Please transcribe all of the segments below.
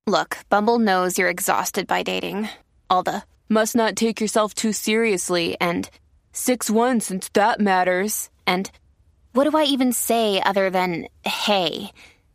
Look, Bumble knows you're exhausted by dating. All the must not take yourself too seriously and 6'1" since that matters. And what do I even say other than hey?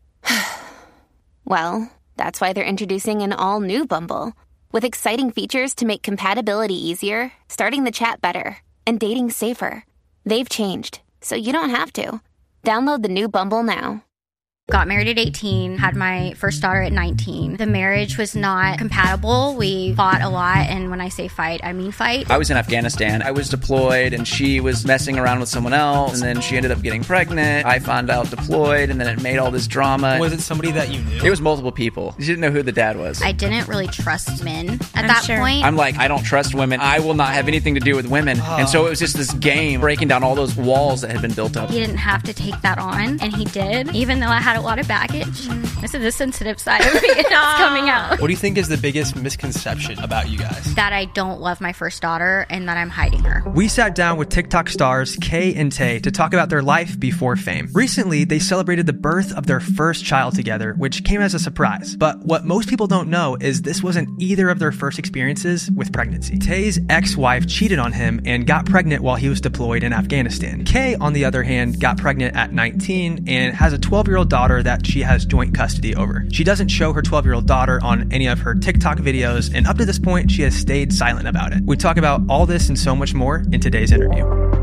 Well, that's why they're introducing an all-new Bumble with exciting features to make compatibility easier, starting the chat better, and dating safer. They've changed, so you don't have to. Download the new Bumble now. Got married at 18, had my first daughter at 19. The marriage was not compatible. We fought a lot, and when I say fight, I mean fight. I was in Afghanistan. I was deployed, and she was messing around with someone else, and then she ended up getting pregnant. I found out deployed, and then it made all this drama. Was it somebody that you knew? It was multiple people. She didn't know who the dad was. I didn't really trust men at that point. I'm like, I don't trust women. I will not have anything to do with women. And so it was just this game, breaking down all those walls that had been built up. He didn't have to take that on, and he did, even though I had a lot of baggage. This is the sensitive side of me that's coming out. What do you think is the biggest misconception about you guys? That I don't love my first daughter and that I'm hiding her. We sat down with TikTok stars Kay and Tay to talk about their life before fame. Recently, they celebrated the birth of their first child together, which came as a surprise. But what most people don't know is this wasn't either of their first experiences with pregnancy. Tay's ex-wife cheated on him and got pregnant while he was deployed in Afghanistan. Kay, on the other hand, got pregnant at 19 and has a 12-year-old daughter that she has joint custody over. She doesn't show her 12-year-old daughter on any of her TikTok videos, and up to this point, she has stayed silent about it. We talk about all this and so much more in today's interview.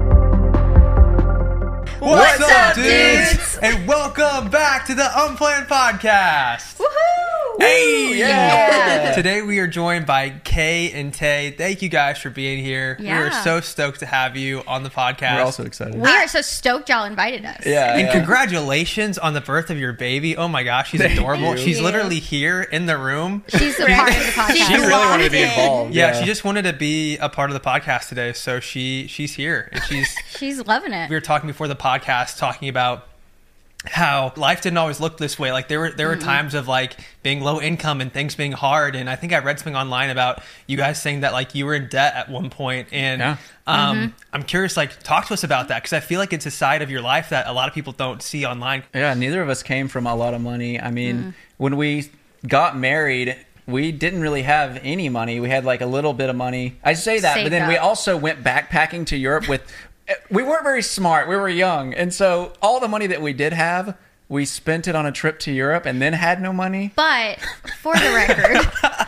What's up, dudes? And welcome back to the Unplanned Podcast. Woohoo! Hey, yeah. Today we are joined by Kay and Tay. Thank you guys for being here. Yeah. We are so stoked to have you on the podcast. We're also excited. We are so stoked y'all invited us. And congratulations on the birth of your baby. Oh my gosh, she's adorable. you. She's literally here in the room. She's a part of the podcast. She really wanted to be involved. Yeah, she just wanted to be a part of the podcast today, so she's here. And She's loving it. we were talking before the podcast, talking about how life didn't always look this way. Like there were times of like being low income and things being hard. And I think I read something online about you guys saying that like you were in debt at one point. And I'm curious, like talk to us about that, because I feel like it's a side of your life that a lot of people don't see online. Yeah, neither of us came from a lot of money. I mean, when we got married, we didn't really have any money. We had like a little bit of money. I say that, but then we also went backpacking to Europe with... We weren't very smart. We were young. And so all the money that we did have, we spent it on a trip to Europe and then had no money. But for the record,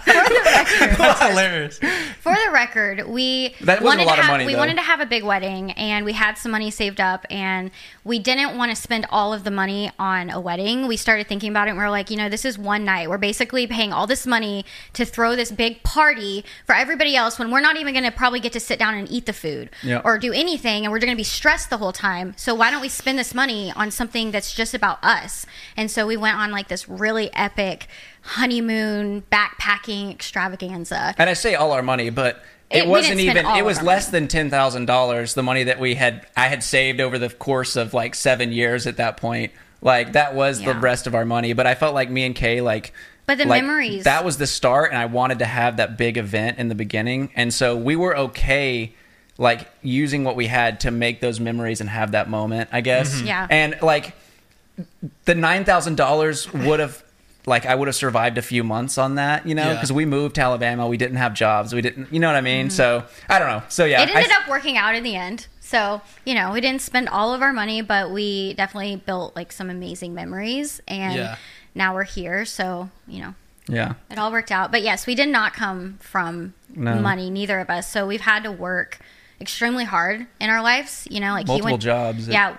That's hilarious. For the record, we That wasn't a lot of money, we though. wanted to have a big wedding, and we had some money saved up, and we didn't want to spend all of the money on a wedding. We started thinking about it, and we were like, this is one night. We're basically paying all this money to throw this big party for everybody else when we're not even going to probably get to sit down and eat the food or do anything, and we're going to be stressed the whole time. So why don't we spend this money on something that's just about us? And so we went on like this really epic honeymoon backpacking extravaganza. And I say all our money, but it wasn't even, it was less than $10,000, the money that I had saved over the course of like 7 years at that point. Like that was the rest of our money. But I felt like me and Kay, but the memories, that was the start, and I wanted to have that big event in the beginning. And so we were okay like using what we had to make those memories and have that moment, I guess. Mm-hmm. Yeah. And like the $9,000 would have, like, I would have survived a few months on that, because we moved to Alabama. We didn't have jobs. We didn't, you know what I mean? Mm-hmm. So I don't know. So yeah, it ended up working out in the end. So, we didn't spend all of our money, but we definitely built like some amazing memories, and now we're here. So, it all worked out. But yes, we did not come from money, neither of us. So we've had to work extremely hard in our lives, like multiple jobs. Yeah,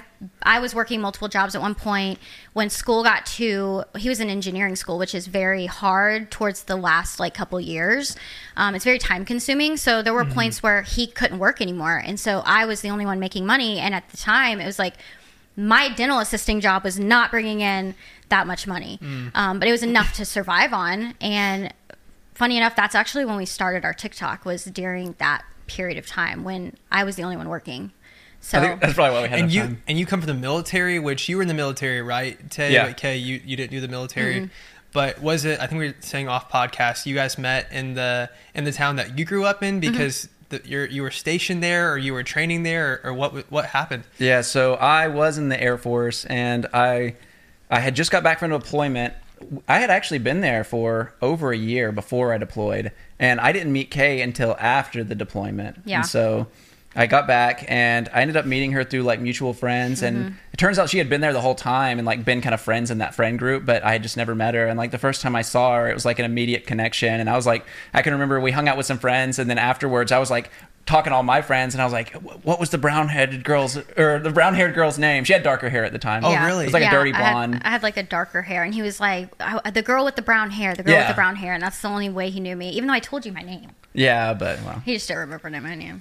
I was working multiple jobs at one point. When school he was in engineering school, which is very hard towards the last like couple years. It's very time consuming. So there were points where he couldn't work anymore, and so I was the only one making money. And at the time, it was like my dental assisting job was not bringing in that much money, but it was enough to survive on. And funny enough, that's actually when we started our TikTok, was during that period of time when I was the only one working. So I think that's probably why we had time. And you come from the military, which you were in the military, right, Tay? Yeah. Like, Kay, you didn't do the military. But was it, I think we were saying off podcast, you guys met in the town that you grew up in because you were stationed there, or you were training there, or what happened? Yeah, so I was in the Air Force, and I had just got back from deployment, I had actually been there for over a year before I deployed, and I didn't meet Kay until after the deployment. Yeah. And so I got back, and I ended up meeting her through like mutual friends, and it turns out she had been there the whole time and like been kind of friends in that friend group, but I had just never met her. And like the first time I saw her, it was like an immediate connection, and I was like, I can remember we hung out with some friends, and then afterwards I was like talking to all my friends, and I was like, what was the brown-haired girl's name? She had darker hair at the time. Oh, really? It was like a dirty blonde. I had like a darker hair, and he was like, the girl with the brown hair, with the brown hair, and that's the only way he knew me, even though I told you my name. Yeah, but well, He just didn't remember my name.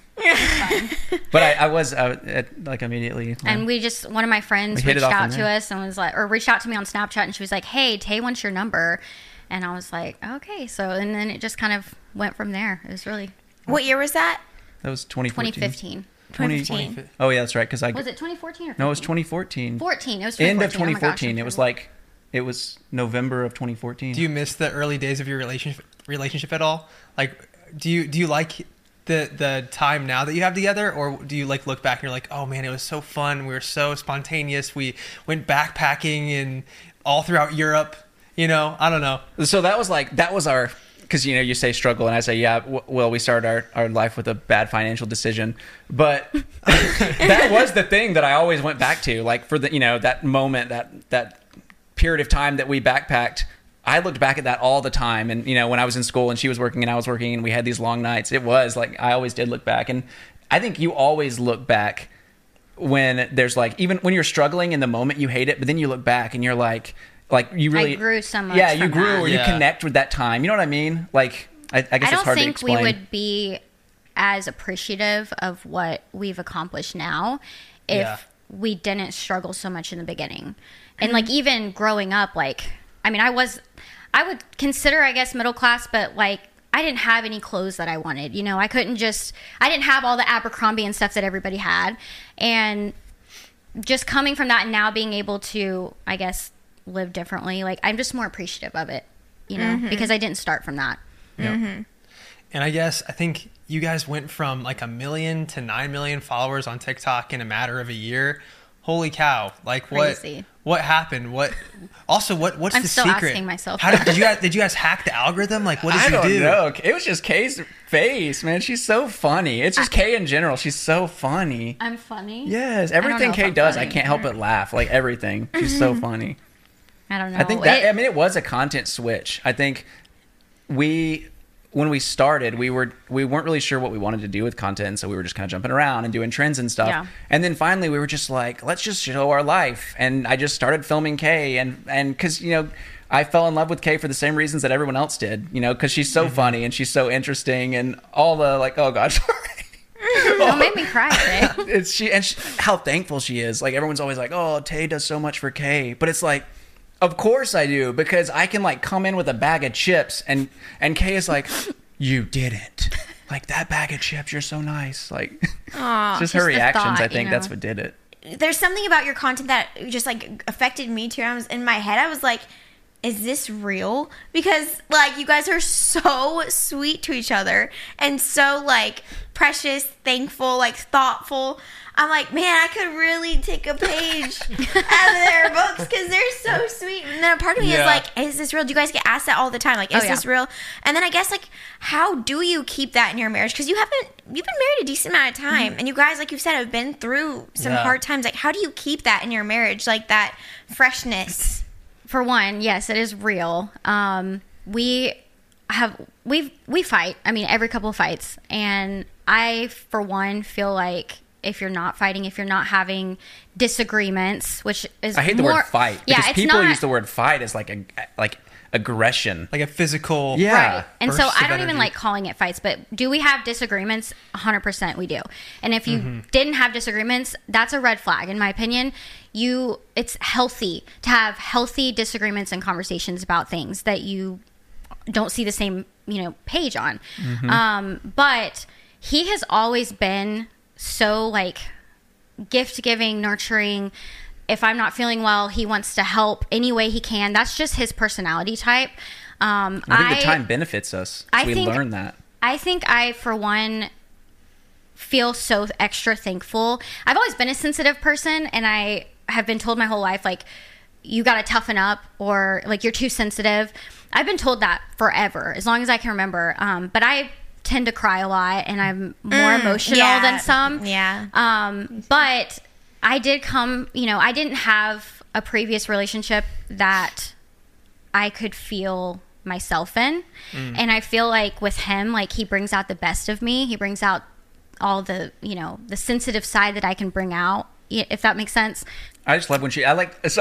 but I was like immediately. And one of my friends reached out to us and was like, or reached out to me on Snapchat, and she was like, "Hey, Tay wants your number," and I was like, "Okay." So and then it just kind of went from there. It was really. What year was that? That was 2014. 2015. Oh yeah, that's right. Because Was it 2014 or 15? No, it was 2014. 14. It was 2014. End of Oh my gosh, 2014. I'm It was terrible. like it was November of 2014. Do you miss the early days of your relationship at all? Like, do you like the time now that you have together, or do you like look back and you're like, oh man, it was so fun. We were so spontaneous. We went backpacking and all throughout Europe. You know, I don't know. So that was our. Because, you know, you say struggle, and I say, yeah, well, we started our life with a bad financial decision. But that was the thing that I always went back to. Like, for the, you know, that moment, that period of time that we backpacked, I looked back at that all the time. And, you know, when I was in school and she was working and I was working and we had these long nights, it was like, I always did look back. And I think you always look back when there's like, even when you're struggling in the moment, you hate it, but then you look back and you're like you really I grew so much. Yeah, you from grew that. or you connect with that time. You know what I mean? Like, I guess it's hard to explain. I don't think we would be as appreciative of what we've accomplished now if we didn't struggle so much in the beginning. And like even growing up, like, I mean, I would consider, I guess, middle class, but like I didn't have any clothes that I wanted. You know, I didn't have all the Abercrombie and stuff that everybody had. And just coming from that and now being able to, I guess, live differently, like I'm just more appreciative of it, you know, because I didn't start from that. And I think you guys went from like 1 million to 9 million followers on TikTok in a matter of a year. Holy cow. Like Crazy. what happened? What's I'm the still secret? asking myself. How did you guys hack the algorithm? Like, what did you do? I don't know. It was just Kay's face, man. She's so funny. It's just Kay in general. She's so funny. I'm funny. Yes, I don't everything know if Kay I'm does, funny. I can't help but laugh. Like everything. She's so funny. I don't know. I think it was a content switch. I think when we started, we weren't really sure what we wanted to do with content, so we were just kind of jumping around and doing trends and stuff. Yeah. And then finally, we were just like, let's just show our life. And I just started filming Kay, and because you know, I fell in love with Kay for the same reasons that everyone else did. You know, because she's so funny and she's so interesting, and all the like, oh god, sorry. Don't make me cry today. It's how thankful she is. Like everyone's always like, oh, Tay does so much for Kay, but it's like, of course I do, because I can like come in with a bag of chips and Kay is like, you didn't. Like that bag of chips, you're so nice. Like it's just her the reactions. thought, I think you that's know? what did it. There's something about your content that just like affected me too. I was in my head, I was like, is this real? Because like you guys are so sweet to each other and so like precious, thankful, like thoughtful. I'm like, man, I could really take a page out of their books because they're so sweet. And then a part of me is like, is this real? Do you guys get asked that all the time? Like, is this real? And then I guess like, how do you keep that in your marriage? Because you've been married a decent amount of time, and you guys, like you said, have been through some hard times. Like, how do you keep that in your marriage? Like that freshness. For one, yes, it is real. We fight. I mean, every couple of fights, and I, for one, feel like if you're not fighting, if you're not having disagreements, which is I hate the word fight because it's people not, use the word fight as like aggression, like a physical. Yeah. Right. And so I don't even like calling it fights, but do we have disagreements? 100% we do. And if you didn't have disagreements, that's a red flag in my opinion. It's healthy to have healthy disagreements and conversations about things that you don't see the same, page on. But he has always been so like gift giving, nurturing. If I'm not feeling well, he wants to help any way he can. That's just his personality type. I think the time benefits us. We learn that. I think I, for one, feel so extra thankful. I've always been a sensitive person, and I have been told my whole life, like, you got to toughen up, or like you're too sensitive. I've been told that forever, as long as I can remember. But I tend to cry a lot, and I'm more emotional than some. Yeah. But I did I didn't have a previous relationship that I could feel myself in. And I feel like with him, like he brings out the best of me. He brings out all the, the sensitive side that I can bring out, if that makes sense. I just love when I like that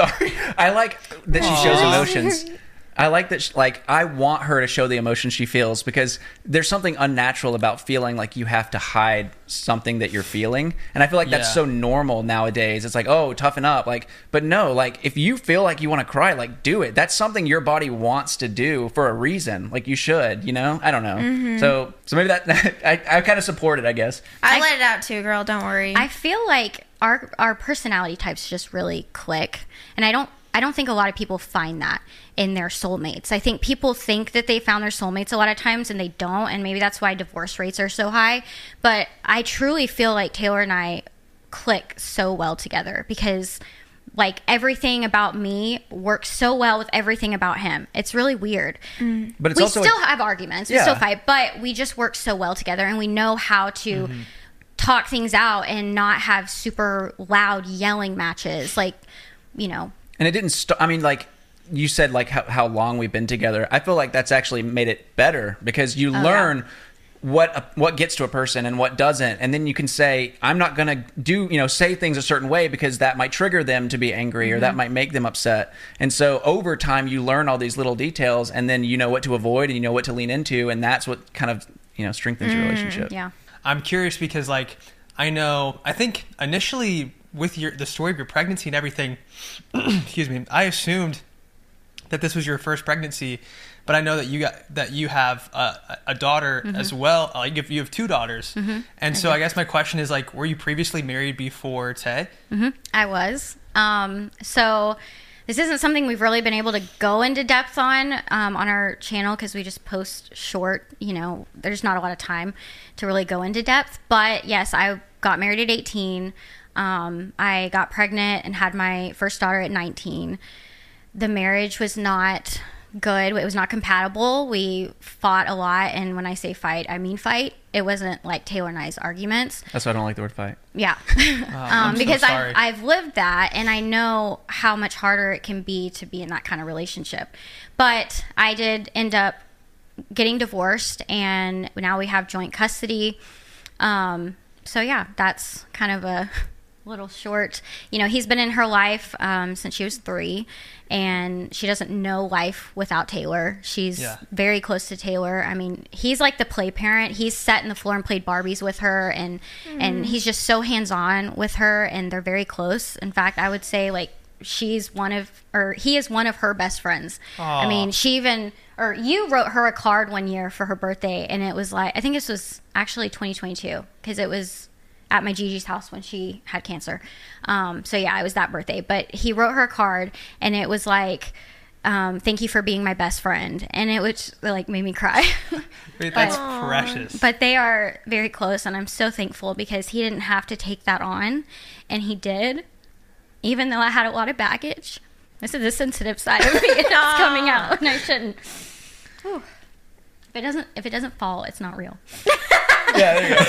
she shows emotions. I like that, I want her to show the emotion she feels, because there's something unnatural about feeling like you have to hide something that you're feeling. And I feel like that's so normal nowadays. It's like, oh, toughen up. But no, if you feel like you want to cry, do it. That's something your body wants to do for a reason. You should, I don't know. Mm-hmm. So maybe that, I kind of support it, I guess. I let it out too, girl. Don't worry. I feel like our personality types just really click. And I don't think a lot of people find that in their soulmates. I think people think that they found their soulmates a lot of times, and they don't, and maybe that's why divorce rates are so high. But I truly feel like Taylor and I click so well together, because everything about me works so well with everything about him. It's really weird. But it's we also still have arguments, we still fight, but we just work so well together, and we know how to talk things out and not have super loud yelling matches, And it didn't stop. You said how long we've been together. I feel like that's actually made it better, because you learn what gets to a person and what doesn't, and then you can say, I'm not going to say things a certain way because that might trigger them to be angry or that might make them upset. And so over time you learn all these little details, and then you know what to avoid and you know what to lean into, and that's what kind of strengthens your relationship. Yeah. I'm curious because I think initially with the story of your pregnancy and everything, excuse me, I assumed that this was your first pregnancy, but I know that you have a daughter as well. You have two daughters, and so I guess my question is were you previously married before Tay? I was. So this isn't something we've really been able to go into depth on our channel, because we just post short. There's not a lot of time to really go into depth. But yes, I got married at 18. I got pregnant and had my first daughter at 19. The marriage was not good. It was not compatible. We fought a lot. And when I say fight, I mean fight. It wasn't like Taylor and I's arguments. That's why I don't like the word fight. Yeah. Because so I've lived that, and I know how much harder it can be to be in that kind of relationship. But I did end up getting divorced, and now we have joint custody. So yeah, that's kind of a little short. He's been in her life since she was 3, and she doesn't know life without Taylor. She's very close to Taylor. I mean, he's like the play parent. He's sat in the floor and played Barbies with her, and he's just so hands-on with her, and they're very close. In fact, I would say he is one of her best friends. Aww. I mean, you wrote her a card one year for her birthday, and it was I think this was actually 2022, because it was at my Gigi's house when she had cancer. So yeah, it was that birthday. But he wrote her a card, and it was thank you for being my best friend. And it was made me cry. That's precious. But they are very close, and I'm so thankful, because he didn't have to take that on, and he did, even though I had a lot of baggage. This is the sensitive side of me that's coming out, and I shouldn't. Whew. If it doesn't fall, it's not real. Yeah, there you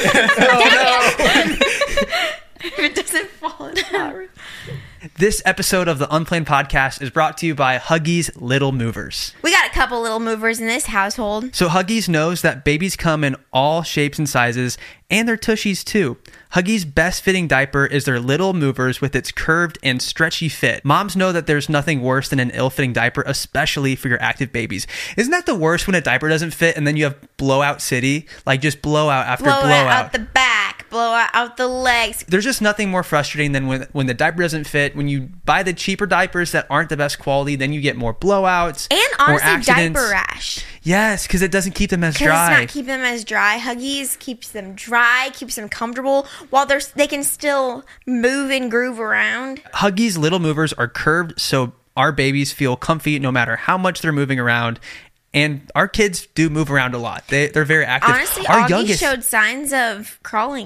go. If it doesn't fall, it's not real. This episode of the Unplanned Podcast is brought to you by Huggies Little Movers. We got a couple little movers in this household. So Huggies knows that babies come in all shapes and sizes, and their tushies too. Huggies' best fitting diaper is their Little Movers with its curved and stretchy fit. Moms know that there's nothing worse than an ill-fitting diaper, especially for your active babies. Isn't that the worst, when a diaper doesn't fit and then you have blowout city? Just blowout after blowout. Blowout out the back, blowout out the legs. There's just nothing more frustrating than when the diaper doesn't fit. When you buy the cheaper diapers that aren't the best quality, then you get more blowouts. And honestly, diaper rash. Yes, because it doesn't keep them as dry. Because it's not keeping them as dry. Huggies keeps them dry, keeps them comfortable, while they can still move and groove around. Huggies Little Movers are curved, so our babies feel comfy no matter how much they're moving around. And our kids do move around a lot. They're very active. Honestly, our Augie showed signs of crawling.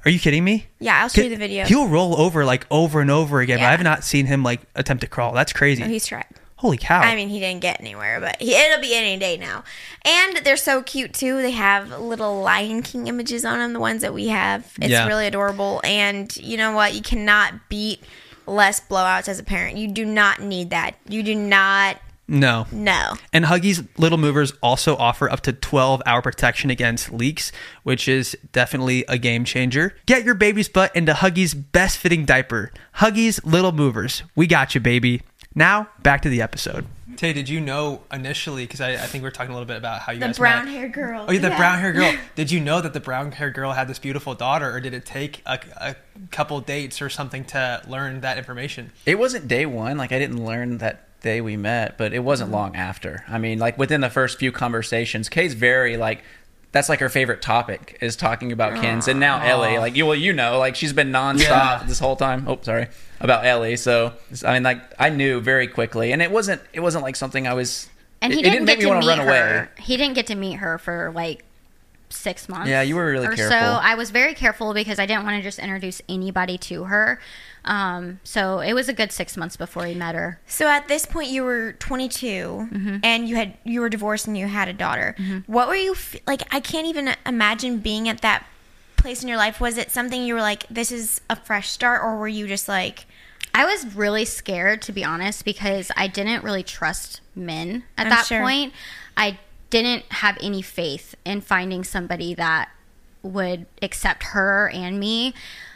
Are you kidding me? Yeah, I'll show you the video. He'll roll over like over and over again, but Yeah. I have not seen him like attempt to crawl. That's crazy. Oh, he's tried. Holy cow. I mean, he didn't get anywhere, but it'll be any day now. And they're so cute, too. They have little Lion King images on them, the ones that we have. It's really adorable. And you know what? You cannot beat less blowouts as a parent. You do not need that. You do not. No. And Huggies Little Movers also offer up to 12-hour protection against leaks, which is definitely a game changer. Get your baby's butt into Huggies' best fitting diaper. Huggies Little Movers. We got you, baby. Now, back to the episode. Tay, did you know initially, because I think we were talking a little bit about how you guys The brown-haired girl. Oh, yeah, the brown-haired girl. Did you know that the brown-haired girl had this beautiful daughter, or did it take a couple dates or something to learn that information? It wasn't day one. Like, I didn't learn that day we met, but it wasn't long after. I mean, like, within the first few conversations, Kay's very, like, that's like her favorite topic is talking about Kins. And now Ellie, like, you know, like, she's been nonstop this whole time. Oh, sorry. About Ellie. So, I mean, like, I knew very quickly. And it wasn't like something I was... And he didn't get to meet her. He didn't get to meet her for, like, 6 months. Yeah, you were really careful. So I was very careful because I didn't want to just introduce anybody to her. So it was a good 6 months before he met her. So at this point, you were 22, and you were divorced and you had a daughter. What were you like? I can't even imagine being at that place in your life. Was it something you were like, this is a fresh start, or were you just like? I was really scared, to be honest, because I didn't really trust men at that point. I didn't have any faith in finding somebody that would accept her and me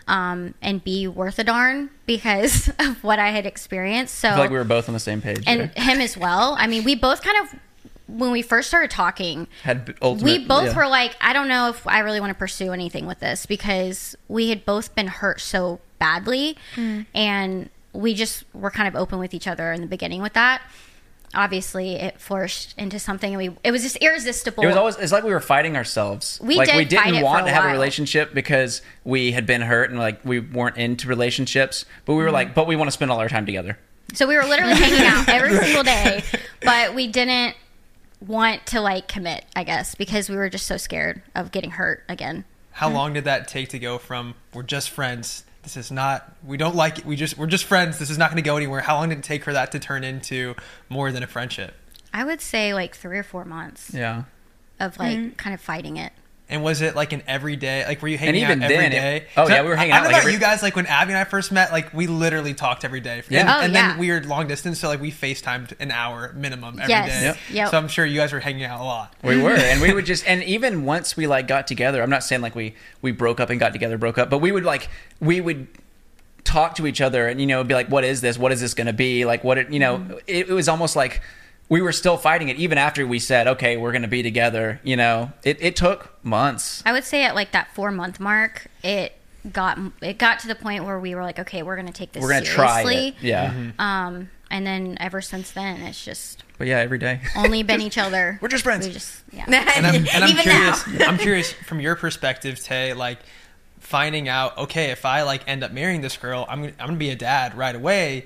and be worth a darn because of what I had experienced. So I feel like we were both on the same page. And him as well. I mean, we both kind of, when we first started talking, we both were like, I don't know if I really want to pursue anything with this because we had both been hurt so badly. And we just were kind of open with each other in the beginning with that. Obviously, it flourished into something, and it was just irresistible. It's like we were fighting ourselves. We didn't want to have a relationship because we had been hurt and like we weren't into relationships. But we were like, but we want to spend all our time together. So we were literally hanging out every single day, but we didn't want to like commit, I guess, because we were just so scared of getting hurt again. How long did that take to go from we're just friends? This is not, we don't like it. We're just friends. This is not going to go anywhere. How long did it take for that to turn into more than a friendship? I would say like 3 or 4 months. Yeah. Of like kind of fighting it. And was it like an everyday, like were you hanging out every day? We were hanging out. I don't know about you guys, like when Abby and I first met, like we literally talked every day. Yeah. And then we were long distance, so like we FaceTimed an hour minimum every day. Yep. So I'm sure you guys were hanging out a lot. We were, and we would just, and even once we like got together, I'm not saying like we broke up and got together, but we would talk to each other and, you know, be like, what is this going to be like? It was almost like we were still fighting it even after we said, okay, we're going to be together. You know, it took months. I would say at like that 4-month mark, it got to the point where we were like, okay, we're going to take this seriously. Try it. Yeah. And then ever since then, it's just. But yeah, every day. Only been each other. We're just friends. And I'm curious. I'm curious from your perspective, Tay, like finding out, okay, if I like end up marrying this girl, I'm gonna be a dad right away.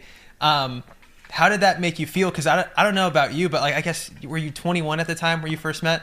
How did that make you feel? Because I don't know about you, but like I guess were you 21 at the time where you first met?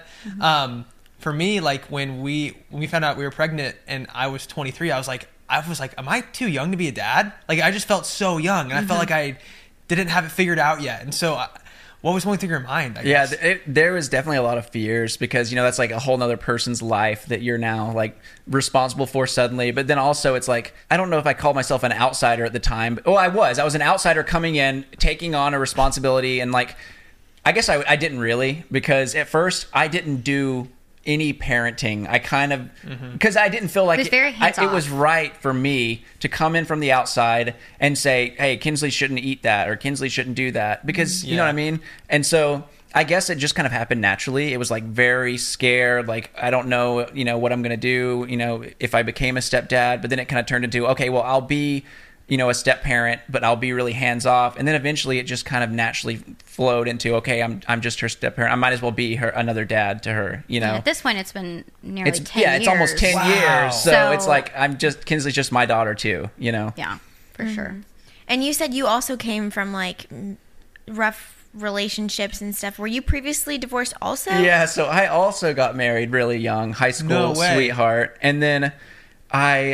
For me, like when we found out we were pregnant and I was 23, I was like, am I too young to be a dad? Like I just felt so young, and I felt like I didn't have it figured out yet. And so what was going through your mind, I guess? Yeah, there was definitely a lot of fears because, you know, that's like a whole nother person's life that you're now like responsible for suddenly. But then also it's like, I don't know if I called myself an outsider at the time. But, I was an outsider coming in, taking on a responsibility. And like, I guess I didn't really, because at first I didn't do any parenting. I kind of, because I didn't feel like it was very hands-off. It was right for me to come in from the outside and say, hey, Kinsley shouldn't eat that, or Kinsley shouldn't do that, because you know what I mean? And so I guess it just kind of happened naturally. It was like very scared, like I don't know, you know, what I'm going to do, you know, if I became a stepdad. But then it kind of turned into, okay, well, I'll be, you know, a step parent, but I'll be really hands off. And then eventually it just kind of naturally flowed into, okay, I'm just her step parent. I might as well be another dad to her, you know. And at this point, it's been nearly 10 years. Yeah, it's almost 10 years. So it's like Kinsley's just my daughter too, you know. Yeah, for sure. And you said you also came from like rough relationships and stuff. Were you previously divorced also? Yeah, so I also got married really young, high school sweetheart, and then I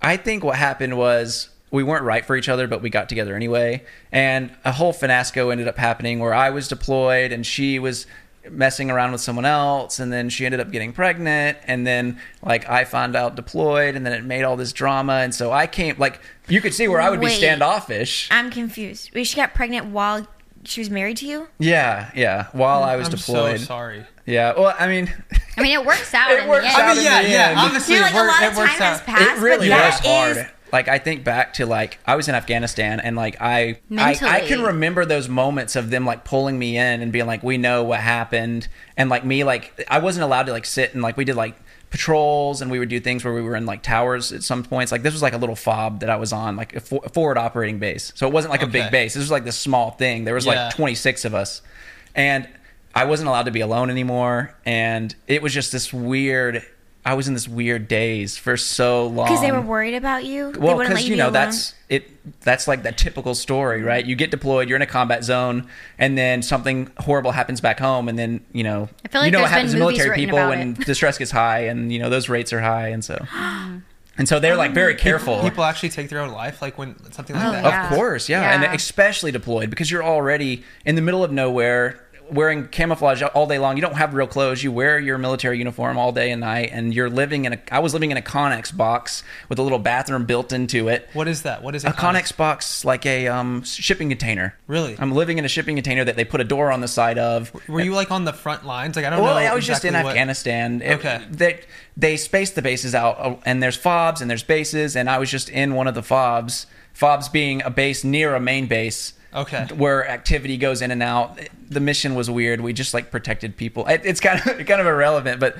I think what happened was we weren't right for each other, but we got together anyway. And a whole finasco ended up happening where I was deployed and she was messing around with someone else, and then she ended up getting pregnant, and then like I found out deployed, and then it made all this drama. And so I came, like, you could see where I would be standoffish. I'm confused. Wait, she got pregnant while she was married to you? Yeah, while I was deployed. So sorry. Yeah, well, I mean, it works out. It works out. I mean, yeah. Honestly, like, a lot of time has passed. It really but was hard. Like, I think back to, like, I was in Afghanistan, and, like, I can remember those moments of them, like, pulling me in and being like, we know what happened. And, like, me, like, I wasn't allowed to, like, sit and, like, we did, like, patrols, and we would do things where we were in, like, towers at some points. Like, this was, like, a little fob that I was on, like, a forward operating base. So it wasn't, like, a big base. This was, like, this small thing. There was, like, 26 of us. And I wasn't allowed to be alone anymore. And it was just this weird... I was in this weird daze for so long. Because they were worried about you? Well, because, you know, that's like that typical story, right? You get deployed, you're in a combat zone, and then something horrible happens back home, and then, you know, I feel like what happens to military people when the stress gets high, and, you know, those rates are high, and so... And so they're, like, very careful. People actually take their own life, like, when something like that. Yeah. Of course, yeah. And especially deployed, because you're already in the middle of nowhere, wearing camouflage all day long. You don't have real clothes. You wear your military uniform all day and night, and you're living in I was living in a Connex box with a little bathroom built into it. What is that? What is a Connex box? Like a shipping container. Really? I'm living in a shipping container that they put a door on the side of. Were you, like, on the front lines? Like, I don't know. Well, I was exactly just in Afghanistan. Okay. They space the bases out, and there's FOBs and there's bases, and I was just in one of the FOBs. FOBs being a base near a main base. Okay. Where activity goes in and out. The mission was weird. We just, like, protected people. It's kind of irrelevant, but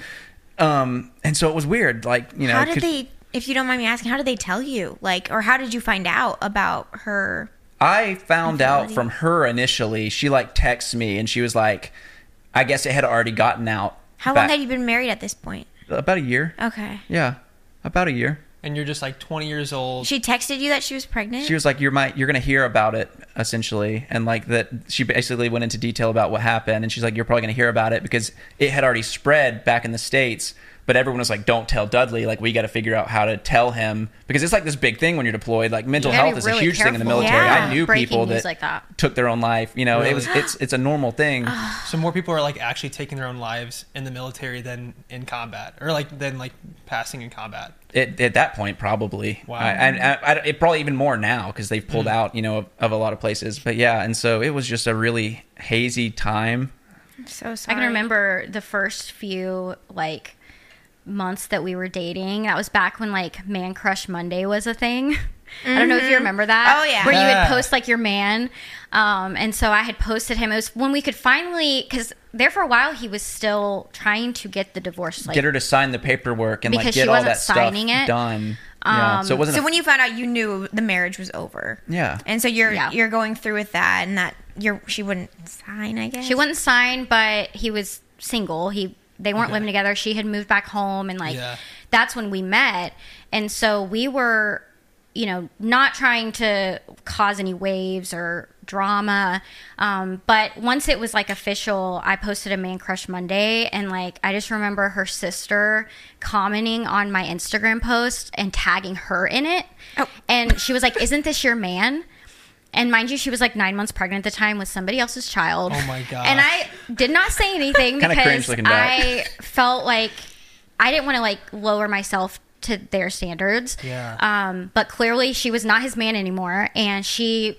and so it was weird. Like, you know, how did they? If you don't mind me asking, how did they tell you? Like, or how did you find out about her? I found out from her initially. She, like, texted me, and she was like, I guess it had already gotten out. How long had you been married at this point? About a year. Okay. Yeah, about a year. And you're just, like, 20 years old. She texted you that she was pregnant? She was like, you're going to hear about it, essentially. And, like, that she basically went into detail about what happened. And she's like, you're probably going to hear about it because it had already spread back in the States. But everyone was like, don't tell Dudley. Like, we got to figure out how to tell him. Because it's like this big thing when you're deployed. Like, mental health is a huge thing in the military. Yeah. I knew people that took their own life. You know, Really? it's a normal thing. So more people are, like, actually taking their own lives in the military than in combat. Or, like, than, like, passing in combat. At that point, probably. Wow. And it probably even more now because they've pulled out, you know, of a lot of places. But yeah, and so it was just a really hazy time. I'm so sorry. I can remember the first few, like, months that we were dating. That was back when, like, Man Crush Monday was a thing. I don't know if you remember that. Oh, yeah. Where you would post, like, your man. And so I had posted him. It was when we could finally, because there for a while he was still trying to get the divorce. Like, get her to sign the paperwork and, like, because get she all wasn't that stuff signing it. done. Yeah. So it wasn't. So when you found out, you knew the marriage was over. Yeah. And so you're going through with that, and that she wouldn't sign, I guess. She wouldn't sign, but he was single. They weren't living together. She had moved back home, and, like, that's when we met. And so we were, you know, not trying to cause any waves or drama. But once it was, like, official, I posted a Man Crush Monday, and, like, I just remember her sister commenting on my Instagram post and tagging her in it. Oh. And she was like, "Isn't this your man?" And mind you, she was, like, 9 months pregnant at the time with somebody else's child. Oh, my God. And I did not say anything because I felt like I didn't want to, like, lower myself to their standards. Yeah. But clearly she was not his man anymore, and she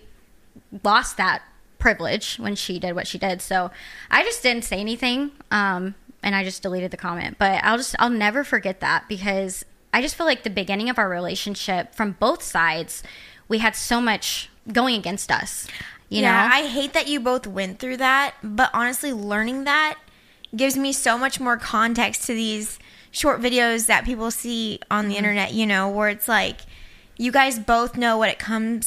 lost that privilege when she did what she did. So I just didn't say anything, and I just deleted the comment. But I'll never forget that, because I just feel like the beginning of our relationship from both sides, we had so much going against us. You know? I hate that you both went through that, but honestly, learning that gives me so much more context to these short videos that people see on the internet, you know, where it's like you guys both know what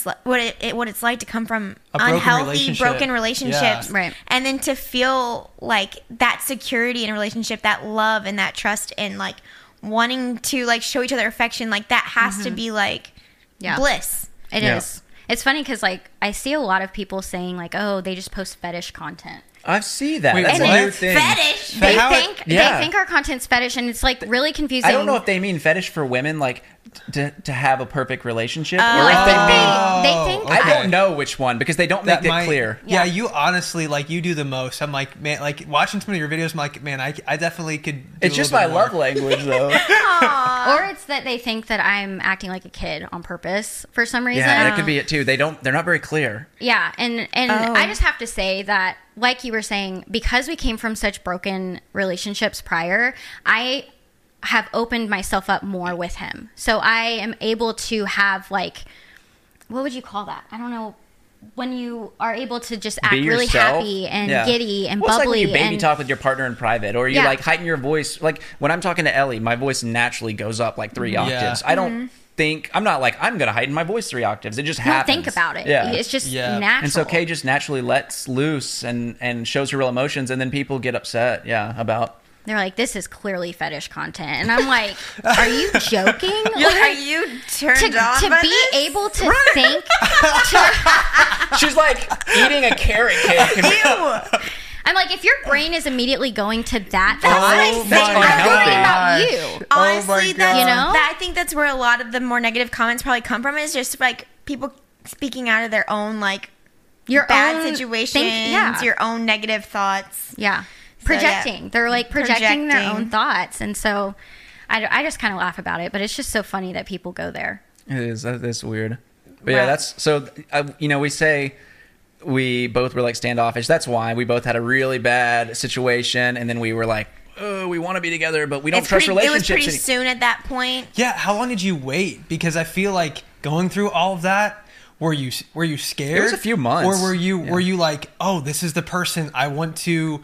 it's like to come from unhealthy, broken relationships, right? And then to feel like that security in a relationship, that love and that trust, and, like, wanting to, like, show each other affection, like, that has to be, like, bliss. It is. It's funny because, like, I see a lot of people saying, like, oh, they just post fetish content. I see that. Wait, that's what? a new thing. Fetish. They think our content's fetish, and it's, like, really confusing. I don't know if they mean fetish for women. Like, to have a perfect relationship. No, or if I think they think I don't know which one because they don't make it clear. Yeah, you honestly, like, you do the most. I'm like, man, like, watching some of your videos, I'm like, man, I definitely could do It's just my love language, though. Or it's that they think that I'm acting like a kid on purpose for some reason. Yeah, that could be it, too. They're not very clear. Yeah, and I just have to say that, like you were saying, because we came from such broken relationships prior, I have opened myself up more with him. So I am able to have, like, what would you call that? I don't know. When you are able to just act really happy and giddy and bubbly. It's like when you baby talk with your partner in private, or you like heighten your voice. Like when I'm talking to Ellie, my voice naturally goes up like 3 octaves. I don't think, I'm not like, I'm going to heighten my voice 3 octaves. It just happens. Don't think about it. Yeah. It's just natural. And so Kay just naturally lets loose and shows her real emotions, and then people get upset, about. They're like, this is clearly fetish content. And I'm like, are you joking? Are you turned on to by be this? able to think? She's like eating a carrot cake. Ew. I'm like, if your brain is immediately going to that, that's about you. Honestly, you know? I think that's where a lot of the more negative comments probably come from, is just like people speaking out of their own, like, your bad situations, your own negative thoughts. Yeah. Projecting. So, they're like projecting their own thoughts. And so I just kind of laugh about it, but it's just so funny that people go there. It is. That's weird. But yeah, that's so, we say we both were like standoffish. That's why we both had a really bad situation. And then we were like, oh, we want to be together, but we don't trust relationships. It was pretty soon at that point. Yeah. How long did you wait? Because I feel like going through all of that, were you scared? It was a few months. Or were you like, oh, this is the person I want to,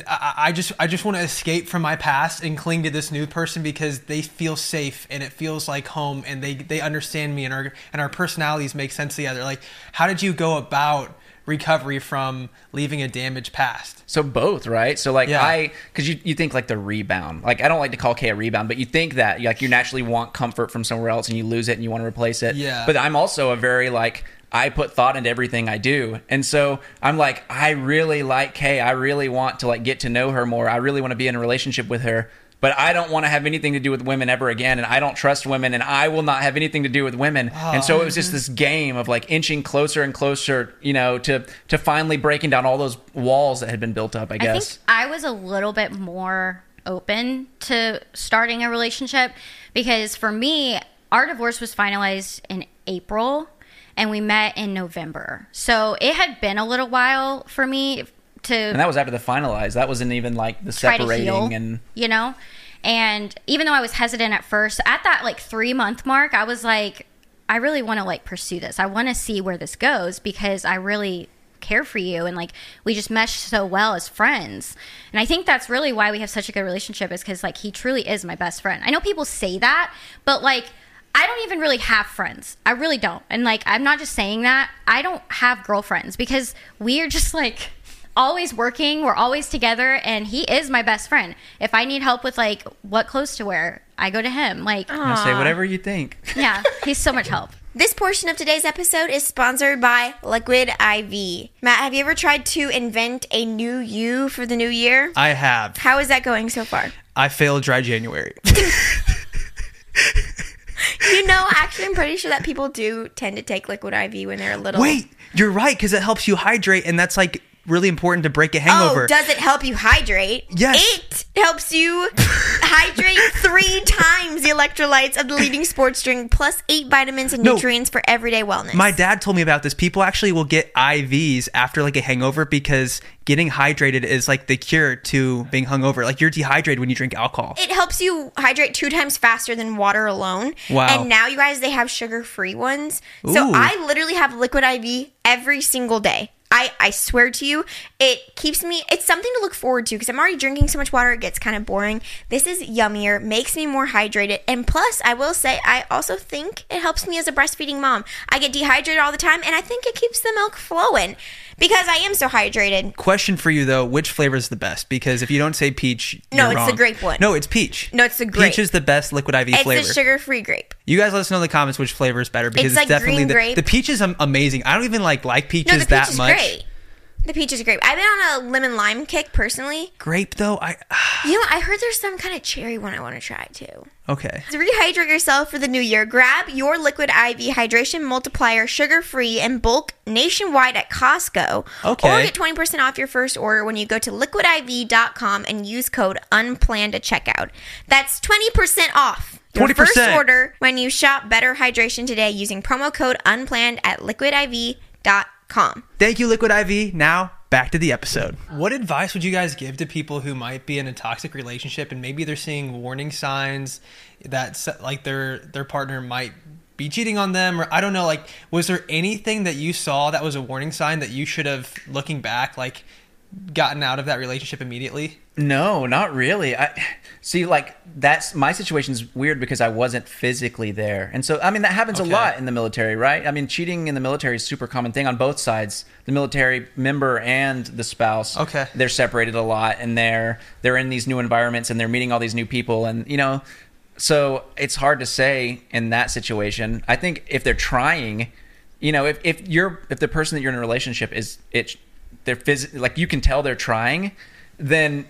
I just want to escape from my past and cling to this new person because they feel safe and it feels like home and they understand me and our personalities make sense together. Like, how did you go about recovery from leaving a damaged past? So both, right? So like because you think like the rebound. Like I don't like to call Kay a rebound, but you think that like you naturally want comfort from somewhere else and you lose it and you want to replace it. Yeah. But I'm also a very like, I put thought into everything I do. And so I'm like, I really like Kay. I really want to like get to know her more. I really want to be in a relationship with her. But I don't want to have anything to do with women ever again, and I don't trust women, and I will not have anything to do with women. And so it was just this game of like inching closer and closer, to finally breaking down all those walls that had been built up, I guess. I think I was a little bit more open to starting a relationship because for me, our divorce was finalized in April, and we met in November. So it had been a little while for me and that was after the finalized. That wasn't even like the separating heal, and even though I was hesitant at first, at that like 3-month mark, I was like, I really want to like pursue this. I want to see where this goes because I really care for you. And like, we just mesh so well as friends. And I think that's really why we have such a good relationship is because like, he truly is my best friend. I know people say that, but like, I don't even really have friends. I really don't. And like, I'm not just saying that. I don't have girlfriends because we are just like always working. We're always together, and he is my best friend. If I need help with like what clothes to wear, I go to him. Like, say whatever you think. Yeah, he's so much help. This portion of today's episode is sponsored by Liquid IV. Matt, have you ever tried to invent a new you for the new year? I have. How is that going so far? I failed dry January. Actually, I'm pretty sure that people do tend to take Liquid IV when they're a little... Wait, you're right, because it helps you hydrate, and that's like really important to break a hangover. Oh, does it help you hydrate? Yes. It helps you hydrate 3 times the electrolytes of the leading sports drink, plus 8 vitamins and nutrients for everyday wellness. My dad told me about this. People actually will get IVs after like a hangover because getting hydrated is like the cure to being hungover. Like you're dehydrated when you drink alcohol. It helps you hydrate 2 times faster than water alone. Wow. And now, you guys, they have sugar-free ones. So Ooh. I literally have Liquid IV every single day. I swear to you, it keeps me, it's something to look forward to because I'm already drinking so much water, it gets kind of boring. This is yummier, makes me more hydrated. And plus, I will say, I also think it helps me as a breastfeeding mom. I get dehydrated all the time, and I think it keeps the milk flowing because I am so hydrated. Question for you, though. Which flavor is the best? Because if you don't say peach, you're it's wrong. the grape one. No, it's peach. No, it's the grape. Peach is the best Liquid IV flavor. It's the sugar-free grape. You guys let us know in the comments which flavor is better because It's like definitely green grape. the peach is amazing. I don't even like peaches No, the peach that is much. great. The peach is grape. I've been on a lemon lime kick personally. Grape though, I heard there's some kind of cherry one I want to try too. Okay. To rehydrate yourself for the new year, grab your Liquid IV Hydration Multiplier sugar-free in bulk nationwide at Costco. Okay. Or get 20% off your first order when you go to liquidiv.com and use code UNPLANNED at checkout. That's 20% off your 20%. first order when you shop Better Hydration today using promo code UNPLANNED at liquidiv.com. Thank you, Liquid IV. Now, back to the episode. What advice would you guys give to people who might be in a toxic relationship and maybe they're seeing warning signs that like their partner might be cheating on them, or I don't know, like was there anything that you saw that was a warning sign that you should have, looking back, like gotten out of that relationship immediately? No, not really. I see, like, that's my situation's weird because I wasn't physically there. And so, I mean, that happens a lot in the military, right? I mean, cheating in the military is a super common thing on both sides. The military member and the spouse. Okay. They're separated a lot, and they're in these new environments, and they're meeting all these new people, and, you know, so it's hard to say in that situation. I think if they're trying, you know, if the person that you're in a relationship they're like, you can tell they're trying, then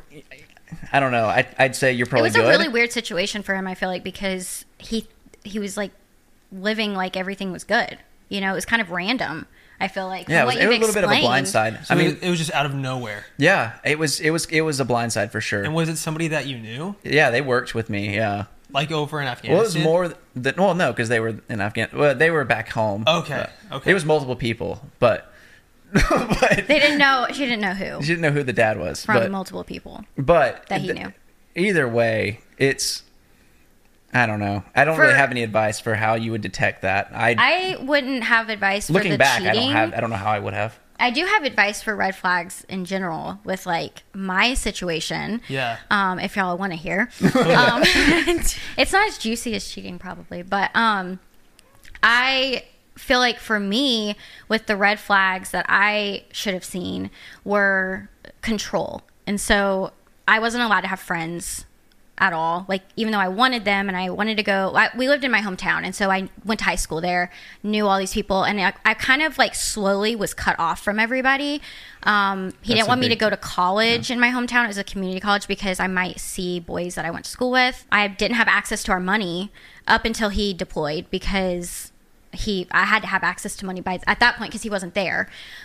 I don't know. I'd say you're probably good. It was a really weird situation for him, I feel like, because he was like living like everything was good. You know, it was kind of random, I feel like. Yeah, it was a little bit of a blindside. So I mean, it was just out of nowhere. Yeah, it was a blindside for sure. And was it somebody that you knew? Yeah, they worked with me, yeah. Like over in Afghanistan? Well, it was more than, well, no, because they were in Afghanistan. Well, they were back home. Okay. It was multiple people, but they didn't know. She didn't know who. She didn't know who the dad was from multiple people. But that he knew. Either way, I don't know. I don't really have any advice for how you would detect that. I wouldn't have advice for looking the back. cheating. I don't know how I would have. I do have advice for red flags in general with like my situation. Yeah. If y'all want to hear, it's not as juicy as cheating probably, but I feel like for me, with the red flags that I should have seen were control. And so I wasn't allowed to have friends at all. Like, even though I wanted them and I wanted to go, we lived in my hometown. And so I went to high school there, knew all these people. And I kind of like slowly was cut off from everybody. He didn't want me to go to college in my hometown. It was a community college because I might see boys that I went to school with. I didn't have access to our money up until he deployed because I had to have access to money at that point because he wasn't there.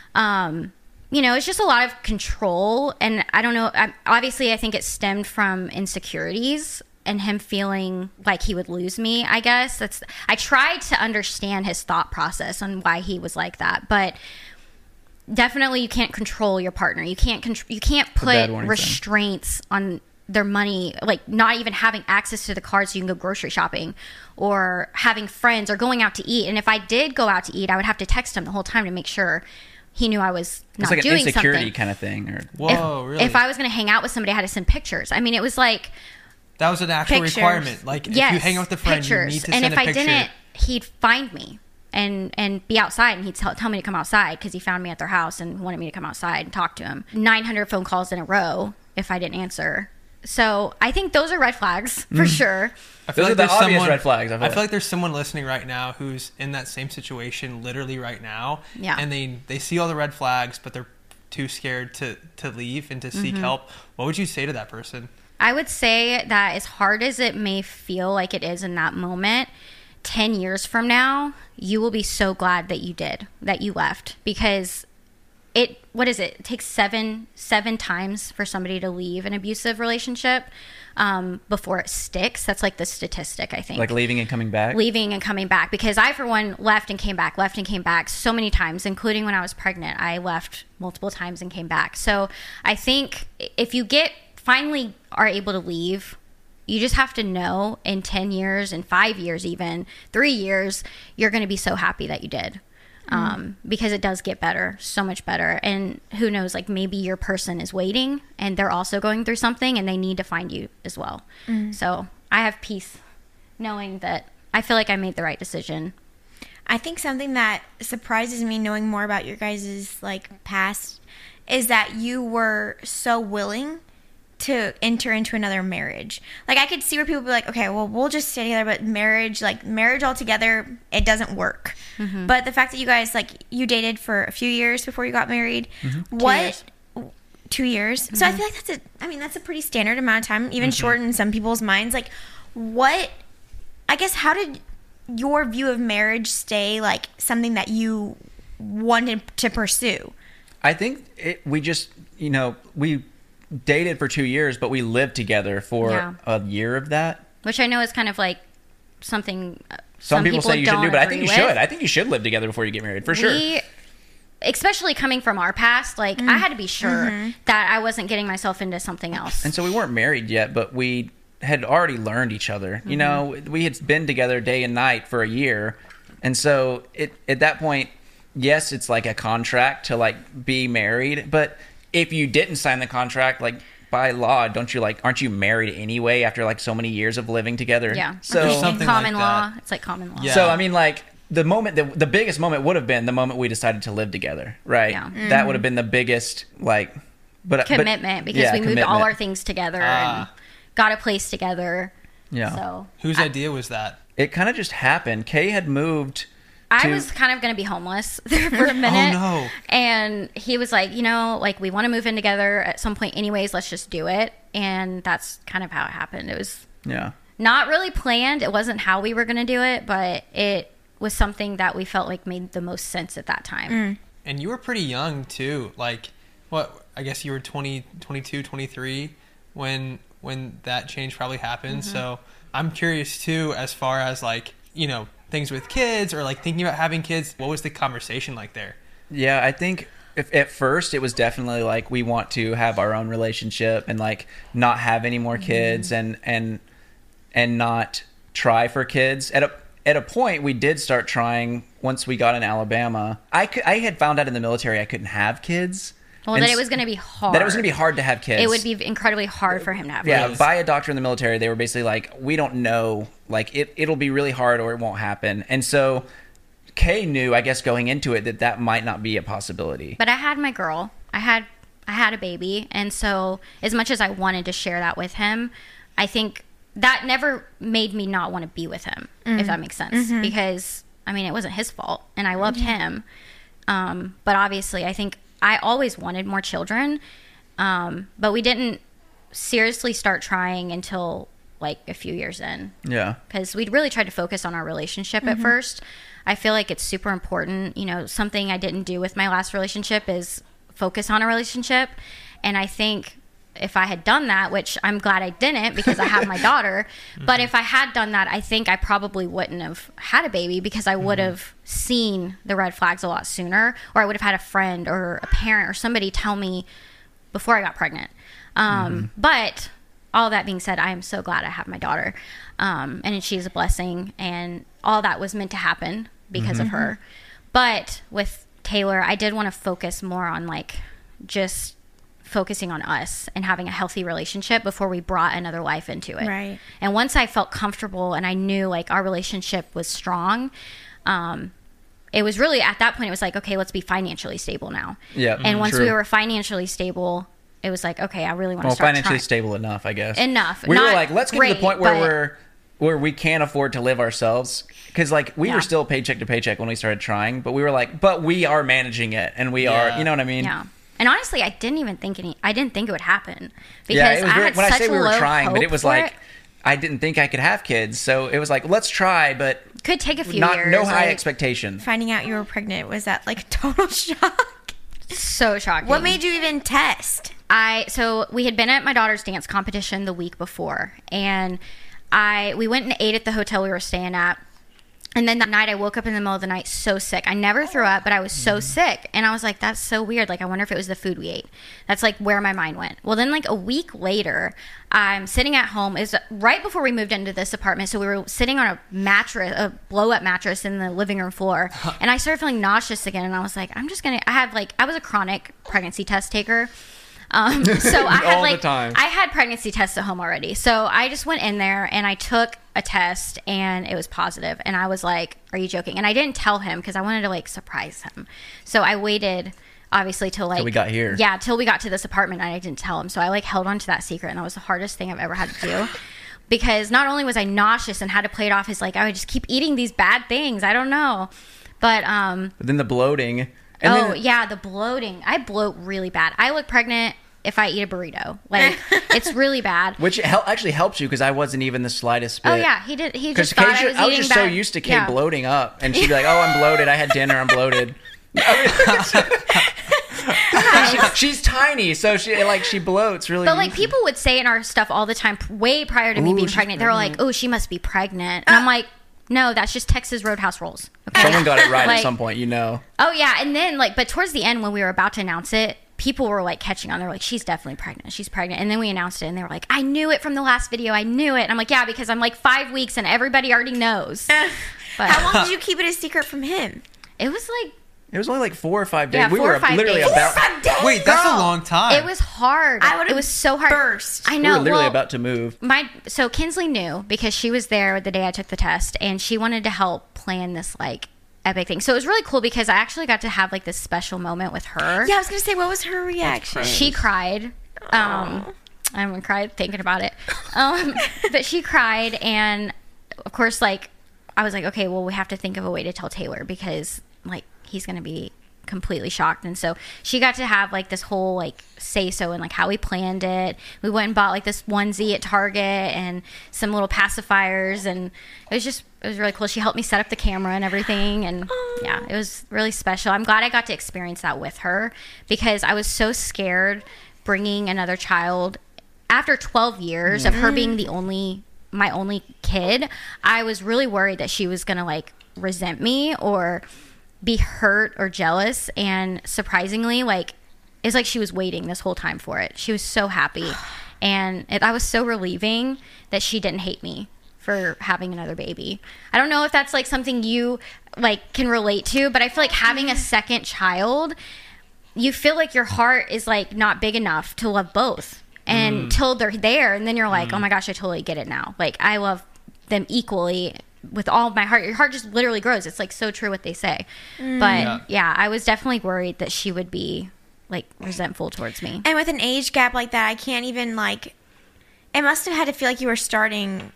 You know, it's just a lot of control. And I don't know, obviously I think it stemmed from insecurities and him feeling like he would lose me, I guess. I tried to understand his thought process on why he was like that, but definitely you can't control your partner. You can't put restraints on their money, like not even having access to the card so you can go grocery shopping or having friends or going out to eat. And if I did go out to eat, I would have to text him the whole time to make sure he knew I was not doing something. It's like an insecurity kind of thing. Really? If I was going to hang out with somebody, I had to send pictures. I mean, it was like... That was an actual requirement. Like, if you hang out with a friend, you need to send a picture. And if I didn't, he'd find me and be outside, and he'd tell me to come outside because he found me at their house and wanted me to come outside and talk to him. 900 phone calls in a row if I didn't answer. So I think those are red flags for sure. I feel like those are the obvious red flags. I feel like there's someone listening right now who's in that same situation literally right now. Yeah. And they see all the red flags, but they're too scared to leave and to seek help. What would you say to that person? I would say that as hard as it may feel like it is in that moment, 10 years from now, you will be so glad that you left, because it takes seven times for somebody to leave an abusive relationship before it sticks. That's like the statistic, I think. Like leaving and coming back? Leaving and coming back. Because I, for one, left and came back so many times, including when I was pregnant. I left multiple times and came back. So I think if you finally are able to leave, you just have to know in 10 years, in 5 years even, 3 years, you're going to be so happy that you did. Because it does get better, so much better. And who knows, like maybe your person is waiting and they're also going through something and they need to find you as well. So I have peace knowing that I feel like I made the right decision. I think something that surprises me knowing more about your guys' like past is that you were so willing to enter into another marriage. Like, I could see where people be like, okay, well, we'll just stay together, but marriage altogether, it doesn't work. Mm-hmm. But the fact that you guys, like, you dated for a few years before you got married, 2 years. Mm-hmm. So I feel like that's a pretty standard amount of time, even short in some people's minds. Like, how did your view of marriage stay, like, something that you wanted to pursue? I think we just, we dated for 2 years, but we lived together for a year of that. Which I know is kind of like something some people say you should do, but I think you should. I think you should live together before you get married, for sure. Especially coming from our past, like, I had to be sure that I wasn't getting myself into something else. And so we weren't married yet, but we had already learned each other. We had been together day and night for a year. And so at that point, yes, it's like a contract to, like, be married. But if you didn't sign the contract, like, by law, aren't you married anyway after, like, so many years of living together? Yeah. So in common law, it's like common law. Yeah. So, I mean, like, the biggest moment would have been the moment we decided to live together, right? Yeah. That would have been the biggest, like, commitment, because we moved all our things together and got a place together. Yeah. So whose idea was that? It kind of just happened. Kay had moved. I was kind of going to be homeless there for a minute. Oh, no. And he was like, we want to move in together at some point anyways, let's just do it. And that's kind of how it happened. It was not really planned. It wasn't how we were going to do it, but it was something that we felt like made the most sense at that time. And you were pretty young too. Like, I guess you were 20, 22, 23 when that change probably happened. So I'm curious too, as far as, like, things with kids or, like, thinking about having kids. What was the conversation like there? Yeah, I think at first it was definitely like, we want to have our own relationship and, like, not have any more kids and not try for kids. At a point, we did start trying once we got in Alabama. I had found out in the military I couldn't have kids. Well, that it was going to be hard. That it was going to be hard to have kids. It would be incredibly hard for him to have kids. Yeah, by a doctor in the military, they were basically like, we don't know. Like, it'll be really hard or it won't happen. And so Kay knew, I guess, going into it, that might not be a possibility. But I had my girl. I had a baby. And so as much as I wanted to share that with him, I think that never made me not want to be with him, if that makes sense. Because, I mean, it wasn't his fault. And I loved him. But obviously, I think I always wanted more children, but we didn't seriously start trying until, like, a few years in. Yeah. Because we'd really tried to focus on our relationship at first. I feel like it's super important. Something I didn't do with my last relationship is focus on a relationship. And I think if I had done that, which I'm glad I didn't because I have my daughter, but if I had done that, I think I probably wouldn't have had a baby because I would have seen the red flags a lot sooner, or I would have had a friend or a parent or somebody tell me before I got pregnant. But all that being said, I am so glad I have my daughter. And she's a blessing, and all that was meant to happen because of her. But with Taylor, I did want to focus more on, like, just focusing on us and having a healthy relationship before we brought another life into it. Right. And once I felt comfortable and I knew, like, our relationship was strong, it was really, at that point, it was like, okay, let's be financially stable now. Yeah. And once we were financially stable, it was like, okay, I really want to start financially trying. stable enough, I guess. Enough. We Not were like, let's get great, to the point where we can't afford to live ourselves. Because, like, we were still paycheck to paycheck when we started trying, but we were like, but we are managing it, and we are, you know what I mean? Yeah. And honestly, I didn't think it would happen because it was very, when I say we were trying, but it was like, it. I didn't think I could have kids, so it was like, let's try, but could take a few years. No high expectation. Finding out you were pregnant, was that, like, a total shock? So shocking. What made you even test? So we had been at my daughter's dance competition the week before, and we went and ate at the hotel we were staying at. And then that night I woke up in the middle of the night so sick. I never threw up, but I was so sick. And I was like, that's so weird. Like, I wonder if it was the food we ate. That's, like, where my mind went. Well, then, like, a week later, I'm sitting at home. It was right before we moved into this apartment. So we were sitting on a blow-up mattress in the living room floor. And I started feeling nauseous again. And I was like, I was a chronic pregnancy test taker. So I had pregnancy tests at home already. So I just went in there and I took a test and it was positive. And I was like, are you joking? And I didn't tell him because I wanted to, like, surprise him. So I waited obviously till we got here. Yeah, till we got to this apartment, and I didn't tell him. So I like held on to that secret, and that was the hardest thing I've ever had to do. Because not only was I nauseous and had to play it off as like I would just keep eating these bad things. I don't know. But then the bloating. The bloating. I bloat really bad. I look pregnant if I eat a burrito. Like, it's really bad. Which actually helps you because I wasn't even the slightest bit. Oh, yeah. He just thought I was I was just so used to Kay bloating up. And she'd be like, oh, I'm bloated. I had dinner. I'm bloated. She's tiny, so she bloats really. But like people would say in our stuff all the time, way prior to me being pregnant, they were like, "Oh, she must be pregnant," and I'm like, "No, that's just Texas Roadhouse rules." Okay? Someone got it right at some point, Oh yeah, and then but towards the end when we were about to announce it, people were like catching on. They were like, "She's definitely pregnant. She's pregnant." And then we announced it, and they were like, "I knew it from the last video. I knew it." And I'm like, "Yeah, because I'm like 5 weeks, and everybody already knows." But how long did you keep it a secret from him? It was like. It was only like 4 or 5 days. Yeah, we were literally days. about. Wait, that's a long time. It was hard. It was so hard. Burst. I know. We were literally about to move. So Kinsley knew because she was there the day I took the test, and she wanted to help plan this like epic thing. So it was really cool because I actually got to have like this special moment with her. Yeah, I was gonna say, what was her reaction? She cried. I cried thinking about it. But she cried, and of course, like I was like, okay, well, we have to think of a way to tell Taylor because like. He's going to be completely shocked. And so she got to have like this whole like say so and like how we planned it. We went and bought like this onesie at Target and some little pacifiers, and it was really cool. She helped me set up the camera and everything, and yeah, it was really special. I'm glad I got to experience that with her because I was so scared bringing another child after 12 years of her being my only kid. I was really worried that she was going to like resent me or be hurt or jealous, and surprisingly, like it's like she was waiting this whole time for it. She was so happy, and I was so relieving that she didn't hate me for having another baby. I don't know if that's like something you like can relate to, but I feel like having a second child, you feel like your heart is like not big enough to love both until they're there, and then you're like, oh my gosh, I totally get it now. Like I love them equally with all of my heart. Your heart just literally grows. It's like so true what they say. But yeah, I was definitely worried that she would be like resentful towards me. And with an age gap like that, I can't even like. It must have had to feel like you were starting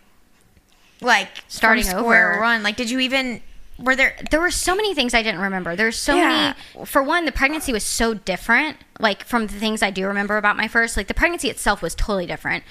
from square one. Like, did you even? Were there were so many things I didn't remember. There's so many. For one, the pregnancy was so different. Like from the things I do remember about my first, like the pregnancy itself was totally different.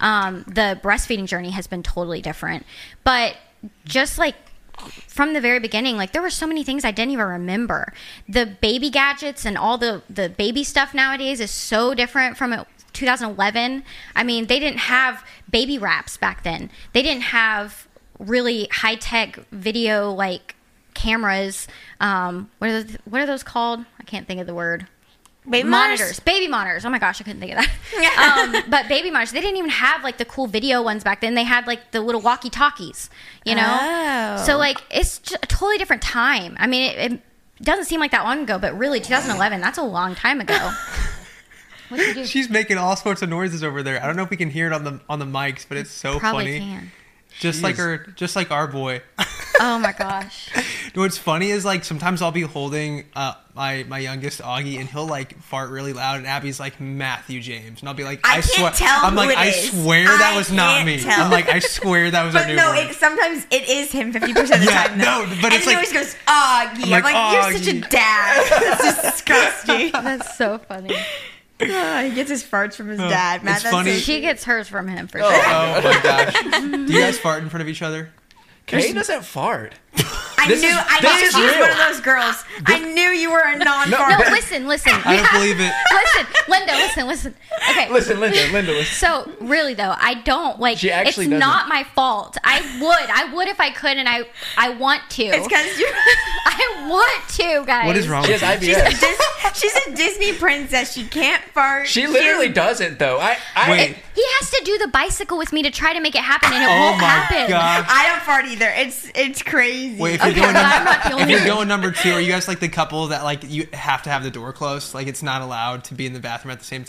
The breastfeeding journey has been totally different, but just like from the very beginning, like there were so many things I didn't even remember. The baby gadgets and all the baby stuff nowadays is so different from 2011. I mean, they didn't have baby wraps back then. They didn't have really high tech video like cameras. What are those called? I can't think of the word. Baby monitors. Baby monitors. Oh my gosh, I couldn't think of that. But baby monitors, they didn't even have like the cool video ones back then. They had like the little walkie talkies, you know? Oh. So like it's just a totally different time. I mean, it doesn't seem like that long ago, but really 2011, that's a long time ago. What did you do? She's making all sorts of noises over there. I don't know if we can hear it on the mics, but it's so Probably funny. Can. Just like our boy. Oh my gosh. What's funny is like sometimes I'll be holding my youngest Augie and he'll like fart really loud and Abby's like Matthew James and I'll be like I can't tell I'm like who it I is. swear that was not me. Tell. I'm like I swear that was our But newborn. no, sometimes it is him 50% of the time. No, but it's and he like always goes Augie. I'm like you're such a dad. That's disgusting. That's so funny. He gets his farts from his dad. Matt, it's that's funny. She gets hers from him for sure. Oh my gosh. Do you guys fart in front of each other? Kay doesn't fart. I knew she was real. one of those girls. I knew you were a non-farter. No, listen. I don't believe it. Listen, Linda. Okay. Listen, Linda. So really though, I don't like. She actually it's doesn't. not my fault. I would if I could, and I want to. It's because you're. I want to, guys. What is wrong She with has you? IBS. She's a Disney princess. She can't fart. She literally doesn't though. Wait. He has to do the bicycle with me to try to make it happen, and it Oh won't my happen. god. I don't fart either. It's crazy. Wait, if you're Okay, going but I'm not the if only you're one. going number 2, are you guys like the couple that like you have to have the door closed? Like it's not allowed to be in the bathroom at the same time?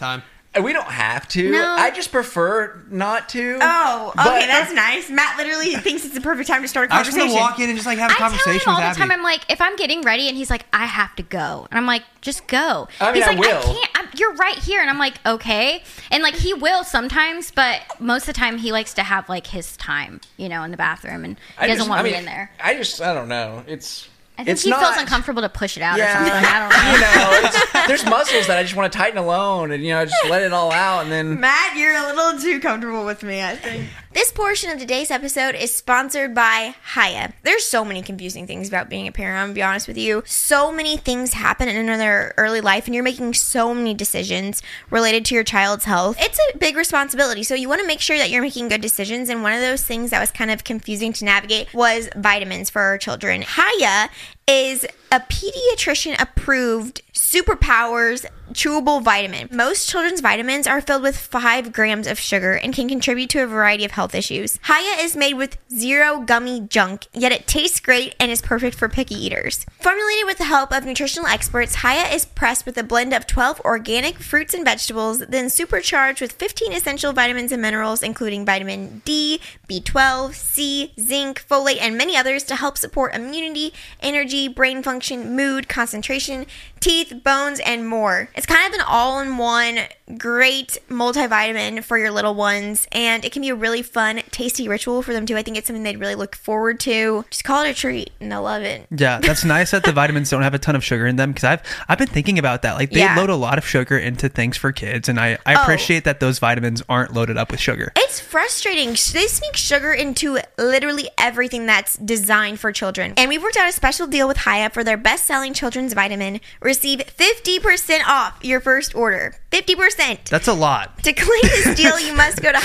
We don't have to. No. I just prefer not to. Oh, But- okay, that's nice. Matt literally thinks it's the perfect time to start a I just conversation. want to walk in and just like have a I tell conversation him all with the Abby. time. I'm like, if I'm getting ready, and he's like, I have to go, and I'm like, just go. I mean, he's I like, will. can't. You're right here, and I'm like, okay. And like, he will sometimes, but most of the time, he likes to have like his time, in the bathroom, and he doesn't want me in there. I don't know. I think he feels uncomfortable to push it out or something. I don't know. There's muscles that I just want to tighten alone and, just let it all out and then... Matt, you're a little too comfortable with me, I think. This portion of today's episode is sponsored by Hiya. There's so many confusing things about being a parent, I'm going to be honest with you. So many things happen in their early life, and you're making so many decisions related to your child's health. It's a big responsibility, so you want to make sure that you're making good decisions, and one of those things that was kind of confusing to navigate was vitamins for our children. Hiya is a pediatrician-approved Superpowers chewable vitamin. Most children's vitamins are filled with 5 grams of sugar and can contribute to a variety of health issues. Hiya is made with 0 gummy junk, yet it tastes great and is perfect for picky eaters. Formulated with the help of nutritional experts, Hiya is pressed with a blend of 12 organic fruits and vegetables, then supercharged with 15 essential vitamins and minerals, including vitamin D, B12, C, zinc, folate, and many others to help support immunity, energy, brain function, mood, concentration, teeth, bones, and more. It's kind of an all-in-one great multivitamin for your little ones, and it can be a really fun, tasty ritual for them too. I think it's something they'd really look forward to. Just call it a treat, and they'll love it. Yeah, that's nice that the vitamins don't have a ton of sugar in them, because I've been thinking about that. Like, they load a lot of sugar into things for kids, and I appreciate that those vitamins aren't loaded up with sugar. It's frustrating. They sneak sugar into literally everything that's designed for children. And we've worked out a special deal with Hiya for their best-selling children's vitamin. Receive 50% off your first order. 50%. That's a lot. To claim this deal, you must go to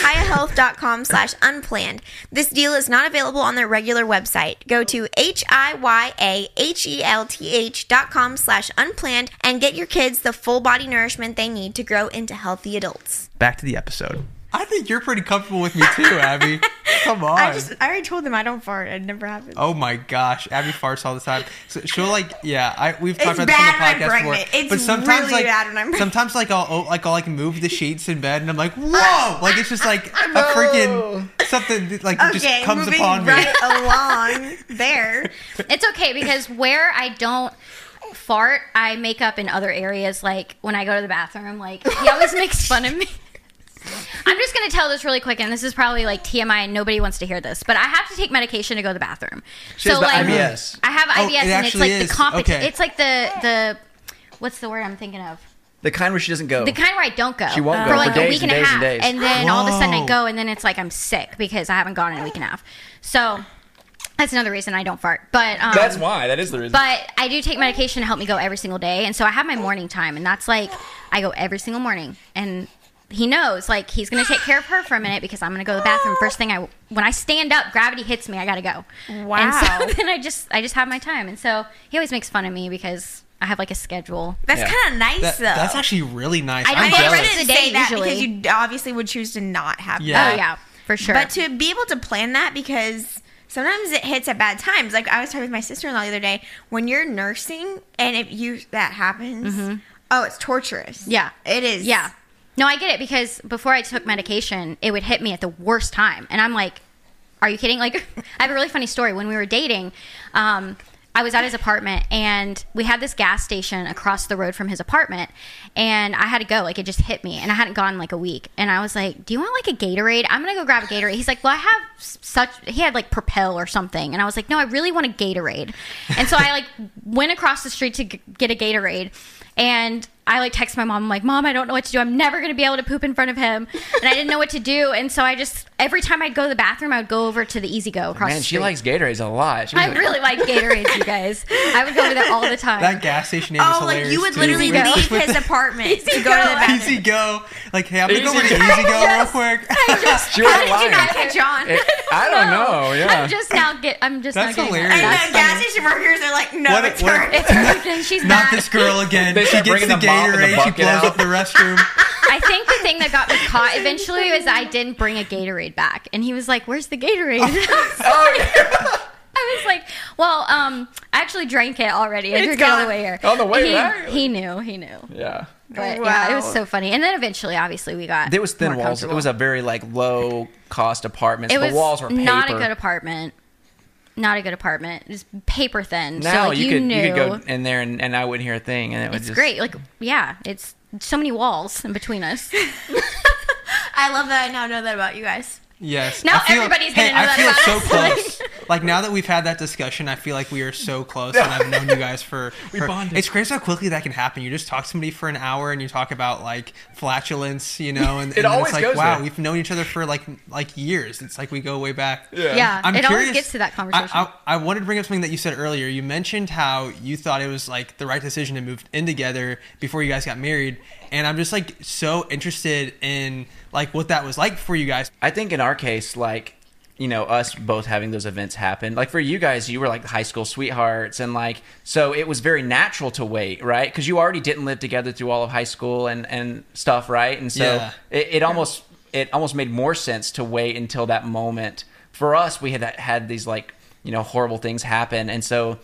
hiyahealth.com/unplanned. This deal is not available on their regular website. Go to hiyahealth.com/unplanned and get your kids the full body nourishment they need to grow into healthy adults. Back to the episode. I think you're pretty comfortable with me too, Abby. Come on. I already told them I don't fart. It never happens. Oh my gosh, Abby farts all the time. So she'll we've talked It's about this on the bad when I'm podcast before. pregnant. It's but sometimes really bad when I'm pregnant. sometimes I'll move the sheets in bed and I'm like, whoa! Like it's just like a freaking something just comes moving upon me. right along there. It's okay, because where I don't fart, I make up in other areas. Like when I go to the bathroom, he always makes fun of me. I'm just going to tell this really quick, and this is probably like TMI, and nobody wants to hear this, but I have to take medication to go to the bathroom. She has IBS. I have IBS, and it's like is. the competition. Okay. It's like the what's the word I'm thinking of? The kind where she doesn't go. The kind where I don't go. She won't for go like for a days week and and a days half, and days. and then all of a sudden I Whoa. go, and then it's like I'm sick because I haven't gone in a week and a half. So that's another reason I don't fart. But That's why. That is the reason. But I do take medication to help me go every single day, and so I have my morning time, and that's like I go every single morning, and he knows he's gonna take care of her for a minute because I'm gonna go to the bathroom first thing. When I stand up, gravity hits me. I gotta go. Wow. And so then I just have my time, and so he always makes fun of me because I have like a schedule. That's kind of nice, though. That's actually really nice. I I'm don't I get jealous. rid of didn't the day say that usually. because you obviously would choose to not have Yeah. Oh yeah, for sure. But to be able to plan that, because sometimes it hits at bad times. Like I was talking with my sister-in-law the other day, when you're nursing and if that happens, it's torturous. Yeah. It is. Yeah. No, I get it, because before I took medication, it would hit me at the worst time. And I'm like, are you kidding? Like, I have a really funny story. When we were dating, I was at his apartment, and we had this gas station across the road from his apartment, and I had to go. It just hit me, and I hadn't gone in a week. And I was like, do you want a Gatorade? I'm going to go grab a Gatorade. He's like, well, I have he had Propel or something. And I was like, no, I really want a Gatorade. And so I went across the street to get a Gatorade. And I text my mom. I'm like, Mom, I don't know what to do. I'm never going to be able to poop in front of him. And I didn't know what to do. And so every time I'd go to the bathroom, I would go over to the Easy Go across the street. she likes Gatorades a lot. I really like Gatorades, you guys. I would go over there all the time. That gas station name is Oh, hilarious. you would too. literally Easy Go. leave his apartment to go to the bathroom. Easy Go. Hey, I'm gonna go over to Easy Easy Go. Go real quick. She was How did you lying. not catch on? I don't know. Yeah. I'm just now getting That's that. hilarious. And That's the gas funny. station workers are like, no, What- it's what- her. It's working. She's Not back. this girl again. They She start gets the bringing the mop and the Gatorade. She bucket blows out. up the restroom. I think the thing that got me caught eventually was I didn't bring a Gatorade back, and he was like, "Where's the Gatorade?" I was like, "Well, I actually drank it already. I drank it on the way here." On the way he, back? he knew. Yeah. But yeah, it was so funny. And then eventually, obviously, we got there was thin walls. It was a very like low cost apartment. So the walls were paper. Not a good apartment. Not a good apartment. It was paper thin. Now so like, you could go in there and I wouldn't hear a thing. And it's great. Like, yeah, it's so many walls in between us. I love that I now know that about you guys. Yes. Now everybody's going to know that about us. I feel so close. Like, now that we've had that discussion, I feel like we are so close, and I've known you guys for... We bonded. It's crazy how quickly that can happen. You just talk to somebody for an hour, and you talk about, like, flatulence, you know, and it always it's like, goes wow, there. We've known each other for, like years. It's like we go way back. Yeah, I'm it curious, always gets to that conversation. I wanted to bring up something that you said earlier. You mentioned how you thought it was, like, the right decision to move in together before you guys got married, and I'm just, like, so interested in, like, what that was like for you guys. I think in our case, like, you know, us both having those events happen. Like for you guys, you were like high school sweethearts, and like so it was very natural to wait, right? Because you already didn't live together through all of high school and stuff, right? And so it almost made more sense to wait until that moment. For us, we had these like, you know, horrible things happen, and so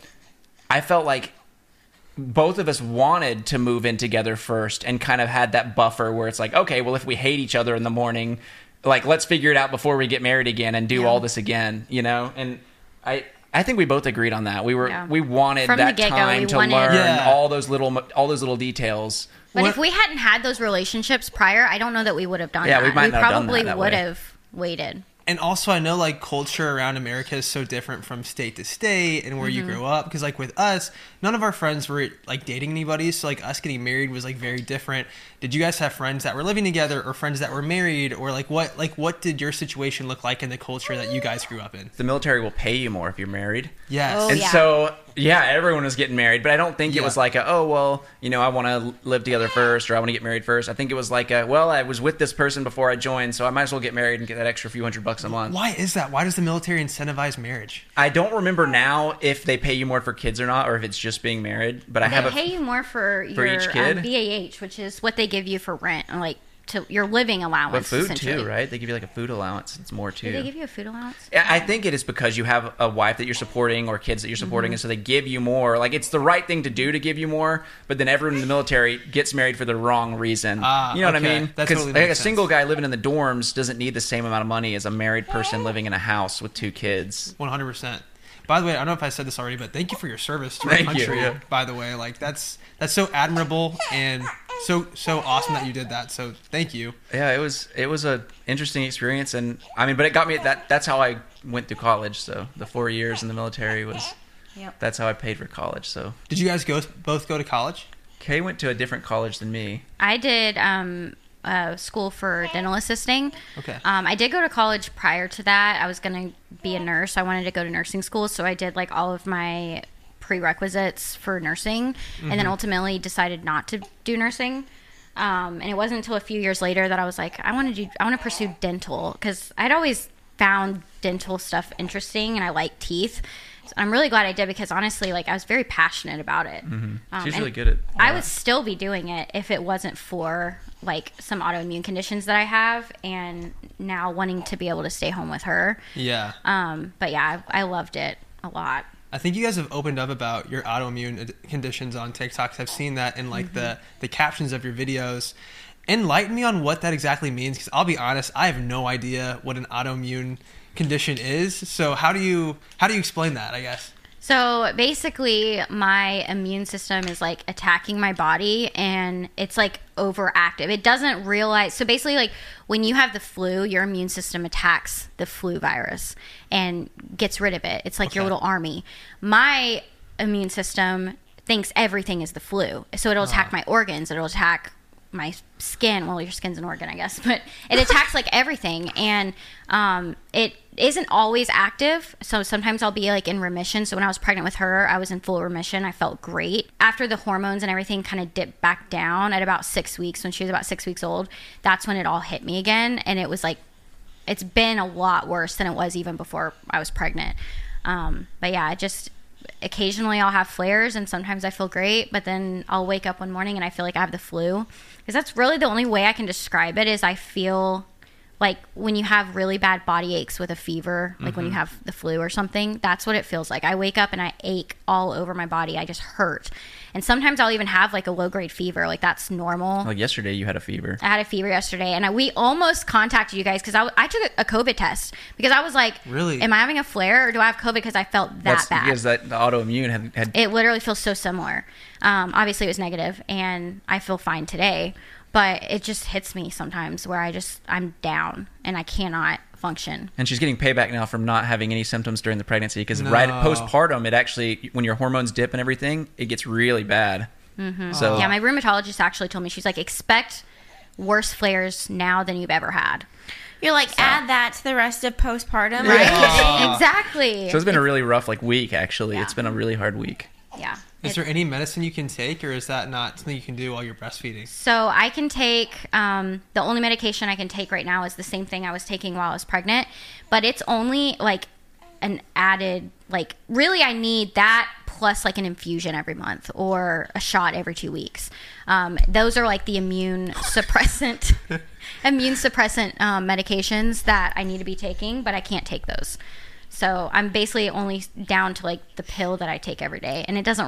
I felt like both of us wanted to move in together first, and kind of had that buffer where it's like, okay, well, if we hate each other in the morning, like, let's figure it out before we get married again and do all this again, you know? And I think we both agreed on that. We wanted From that the get-go, time we to wanted- learn all those little details. But if we hadn't had those relationships prior, I don't know that we would have done that. We might not have done probably that would way. have waited. And also, I know, like, culture around America is so different from state to state and where you grow up. Because, like, with us, none of our friends were, like, dating anybody. So, like, us getting married was, like, very different. Did you guys have friends that were living together or friends that were married? Or, what did your situation look like in the culture that you guys grew up in? The military will pay you more if you're married. Yes. Oh, And yeah. so, everyone was getting married. But I don't think it was like, I want to live together first, or I want to get married first. I think it was like, I was with this person before I joined, so I might as well get married and get that extra few $100 a month. Why is that? Why does the military incentivize marriage? I don't remember now if they pay you more for kids or not, or if it's just being married. But They pay you more for your each kid? BAH, which is what they give you for rent, and like to your living allowance. But food essentially. too, right? They give you like a food allowance. It's more too. Do they give you a food allowance? I think it is because you have a wife that you're supporting or kids that you're supporting, and so they give you more. Like, it's the right thing to do to give you more, but then everyone in the military gets married for the wrong reason. You know what I mean? That Because totally a makes single sense. guy living in the dorms doesn't need the same amount of money as a married person living in a house with 2 kids. 100%. By the way, I don't know if I said this already, but thank you for your service to our Thank you, country. yeah. By the way, like that's so admirable and so awesome that you did that. So thank you. Yeah, it was a interesting experience, and I mean, but it got me. That's how I went through college. So the 4 years in the military was. Yep. That's how I paid for college. So Did you guys both go to college? Kay went to a different college than me. I did school for dental assisting. Okay. I did go to college prior to that. I was going to be a nurse. I wanted to go to nursing school, so I did like all of my prerequisites for nursing, and then ultimately decided not to do nursing. And it wasn't until a few years later that I was like, I want to pursue dental, because I'd always found dental stuff interesting, and I like teeth. So I'm really glad I did, because honestly, like, I was very passionate about it. She's and really good at. I would still be doing it if it wasn't for like some autoimmune conditions that I have, and now wanting to be able to stay home with her. Yeah. But yeah, I loved it a lot. I think you guys have opened up about your autoimmune conditions on TikToks. I've seen that in like the captions of your videos. Enlighten me on what that exactly means, because I'll be honest, I have no idea what an autoimmune condition is. So how do you explain that, I guess? So basically, my immune system is like attacking my body, and it's like overactive. It doesn't realize. So basically, like when you have the flu, your immune system attacks the flu virus and gets rid of it. It's like your little army. My immune system thinks everything is the flu, so it'll attack my organs. It'll attack my skin. Well, your skin's an organ, I guess, but it attacks like everything, and it isn't always active. So sometimes I'll be like in remission. So when I was pregnant with her, I was in full remission. I felt great. After the hormones and everything kind of dipped back down at about 6 weeks, when she was about 6 weeks old, that's when it all hit me again, and it was like, it's been a lot worse than it was even before I was pregnant. But yeah, occasionally I'll have flares, and sometimes I feel great, but then I'll wake up one morning and I feel like I have the flu, because that's really the only way I can describe it. Is I feel like when you have really bad body aches with a fever, like when you have the flu or something, that's what it feels like. I wake up and I ache all over my body. I just hurt. And sometimes I'll even have like a low grade fever. Like that's normal. Like yesterday you had a fever. I had a fever yesterday, and we almost contacted you guys because I took a COVID test because I was like, really? Am I having a flare or do I have COVID because I felt That's bad? Because the autoimmune had... It literally feels so similar. Obviously it was negative, and I feel fine today. But it just hits me sometimes where I'm down and I cannot function. And she's getting payback now from not having any symptoms during the pregnancy because right postpartum, it actually, when your hormones dip and everything, it gets really bad. So yeah, my rheumatologist actually told me, she's like, expect worse flares now than you've ever had. You're like, add that to the rest of postpartum. Right? Exactly. So it's been a really rough week, actually. Yeah. It's been a really hard week. Yeah. Is there any medicine you can take, or is that not something you can do while you're breastfeeding? So I can take, the only medication I can take right now is the same thing I was taking while I was pregnant, but it's only like an added, like really I need that plus like an infusion every month or a shot every 2 weeks. Those are like the immune suppressant medications that I need to be taking, but I can't take those. So I'm basically only down to like the pill that I take every day, and it doesn't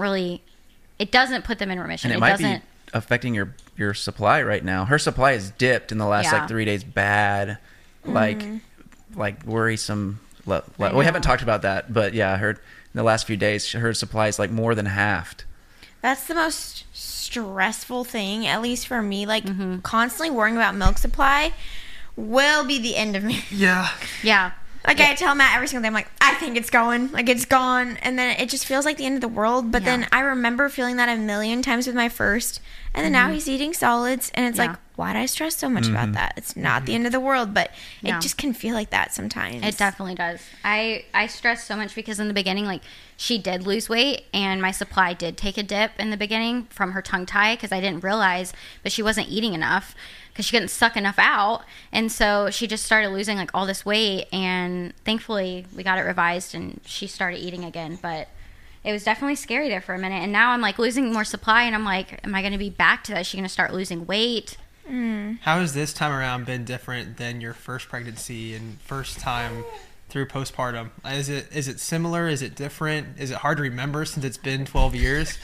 put them in remission. And it might be affecting your supply right now. Her supply has dipped in the last 3 days bad, like worrisome. We haven't talked about that, but yeah, I heard in the last few days her supply is like more than halved. That's the most stressful thing, at least for me. Like constantly worrying about milk supply will be the end of me. Yeah. Like, I tell Matt every single day, I'm like, I think it's going. Like, it's gone. And then it just feels like the end of the world. But then I remember feeling that a million times with my first. And then now he's eating solids. And it's like, why did I stress so much about that? It's not the end of the world. But it just can feel like that sometimes. It definitely does. I stress so much because in the beginning, like, she did lose weight. And my supply did take a dip in the beginning from her tongue tie because I didn't realize. But she wasn't eating enough, because she couldn't suck enough out. And so she just started losing like all this weight, and thankfully we got it revised and she started eating again. But it was definitely scary there for a minute, and now I'm like losing more supply, and I'm like, am I going to be back to that? Is she going to start losing weight? How has this time around been different than your first pregnancy and first time through postpartum? Is it similar? Is it different? Is it hard to remember since it's been 12 years?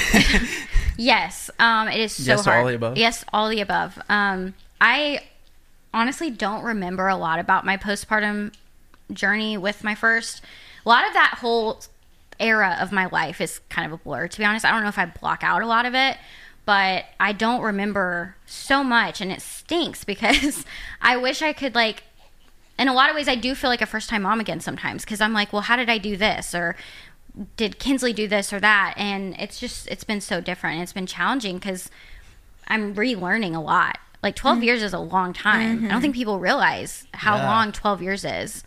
Yes, it is so hard. Yes, all the above? Yes, all the above. I honestly don't remember a lot about my postpartum journey with my first. A lot of that whole era of my life is kind of a blur, to be honest. I don't know if I block out a lot of it, but I don't remember so much, and it stinks because I wish I could, like, in a lot of ways, I do feel like a first-time mom again sometimes because I'm like, well, how did I do this? Or did Kinsley do this or that? And it's been so different. It's been challenging because I'm relearning a lot. Like 12 years is a long time. I don't think people realize how long 12 years is.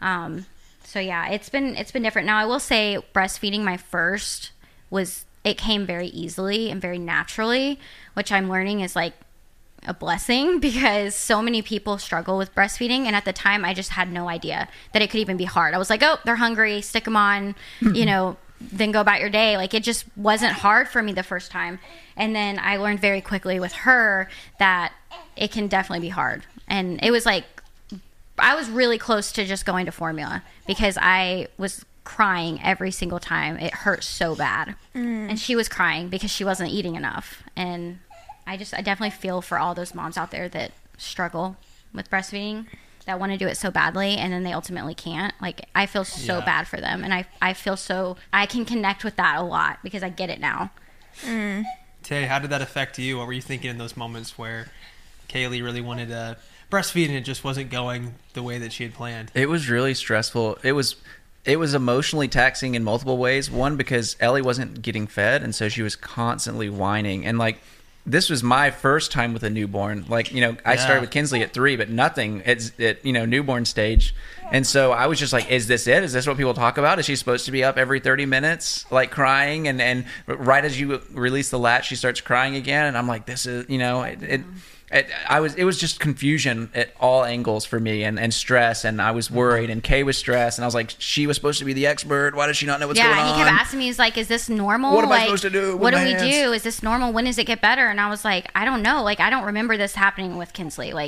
So yeah, it's been different. Now I will say breastfeeding my first it came very easily and very naturally, which I'm learning is like a blessing because so many people struggle with breastfeeding, and at the time I just had no idea that it could even be hard. I was like, oh, they're hungry, stick them on, then go about your day. Like, it just wasn't hard for me the first time. And then I learned very quickly with her that it can definitely be hard. And it was like, I was really close to just going to formula because I was crying every single time. It hurt so bad. And she was crying because she wasn't eating enough. And I definitely feel for all those moms out there that struggle with breastfeeding, that want to do it so badly and then they ultimately can't. Like, I feel so bad for them, and I feel so I can connect with that a lot because I get it now. Tay, how did that affect you? What were you thinking in those moments where Kaylee really wanted to breastfeed and it just wasn't going the way that she had planned? It was really stressful. It was emotionally taxing in multiple ways. One, because Ellie wasn't getting fed, and so she was constantly whining. And like, this was my first time with a newborn. Like, I started with Kinsley at 3, but nothing at newborn stage. And so I was just like, is this it? Is this what people talk about? Is she supposed to be up every 30 minutes, like crying? And right as you release the latch, she starts crying again. And I'm like, this is, it was just confusion at all angles for me, and stress, and I was worried, and Kay was stressed, and I was like, she was supposed to be the expert. Why does she not know what's going on? Yeah, he kept asking me, he's like, is this normal? What am I supposed to do? What do we do? Is this normal? When does it get better? And I was like, I don't know. Like, I don't remember this happening with Kinsley. Like,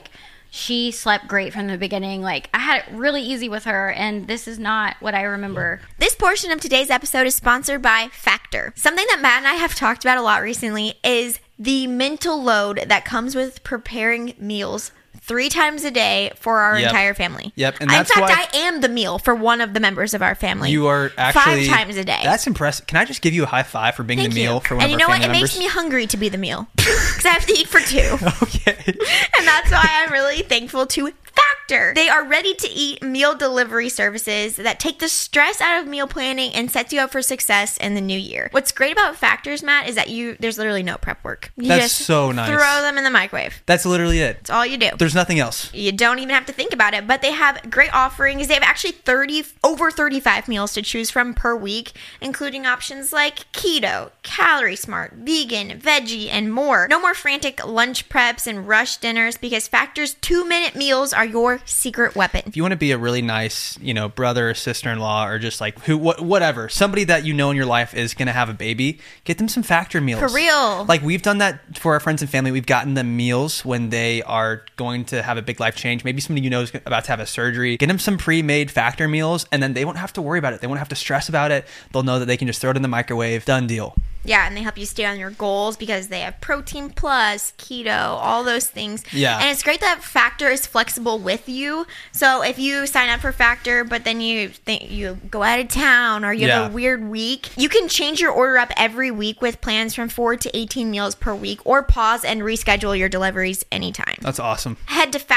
she slept great from the beginning. Like, I had it really easy with her, and this is not what I remember. This portion of today's episode is sponsored by Factor. Something that Matt and I have talked about a lot recently is the mental load that comes with preparing meals 3 times a day for our entire family. Yep. And that's in fact, I am the meal for one of the members of our family. You are actually 5 times a day. That's impressive. Can I just give you a high five for being the meal for one and of you our know family what? It members? makes me hungry to be the meal because I have to eat for 2. Okay. And that's why I'm really thankful to Factor. They are ready-to-eat meal delivery services that take the stress out of meal planning and sets you up for success in the new year. What's great about Factors, Matt, is that there's literally no prep work. You That's just so nice. throw them in the microwave. That's literally it. That's all you do. There's nothing else. You don't even have to think about it, but they have great offerings. They have actually over 35 meals to choose from per week, including options like keto, calorie smart, vegan, veggie, and more. No more frantic lunch preps and rush dinners because Factor's 2-minute meals are your secret weapon. If you want to be a really nice, brother or sister-in-law or just like whatever, somebody that you know in your life is going to have a baby, get them some Factor meals. For real. Like we've done that for our friends and family. We've gotten them meals when they are going to have a big life change. Maybe somebody you know is about to have a surgery. Get them some pre-made Factor meals and then they won't have to worry about it. They won't have to stress about it. They'll know that they can just throw it in the microwave. Done deal. Yeah, and they help you stay on your goals because they have protein plus, keto, all those things. Yeah. And it's great that Factor is flexible with you. So if you sign up for Factor, but then you go out of town or you have a weird week, you can change your order up every week with plans from 4 to 18 meals per week or pause and reschedule your deliveries anytime. That's awesome. Head to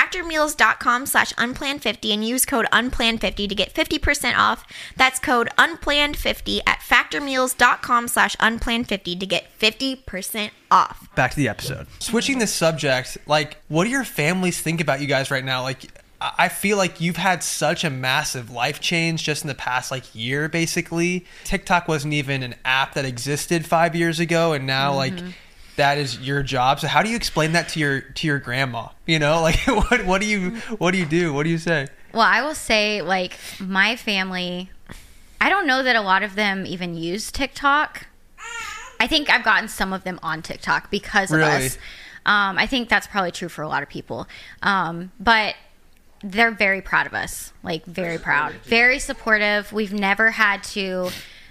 factormeals.com/unplanned50 and use code unplanned50 to get 50% off. That's code unplanned50 at factormeals.com/unplanned50 to get 50% off. Back to the episode. Switching the subject, like, what do your families think about you guys right now? Like, I feel like you've had such a massive life change just in the past, year, basically. TikTok wasn't even an app that existed 5 years ago, and now, that is your job. So how do you explain that to your grandma? What do you do? What do you say? Well, I will say, my family, I don't know that a lot of them even use TikTok. I think I've gotten some of them on TikTok because of us. I think that's probably true for a lot of people. But they're very proud of us, very proud, very supportive. We've never had to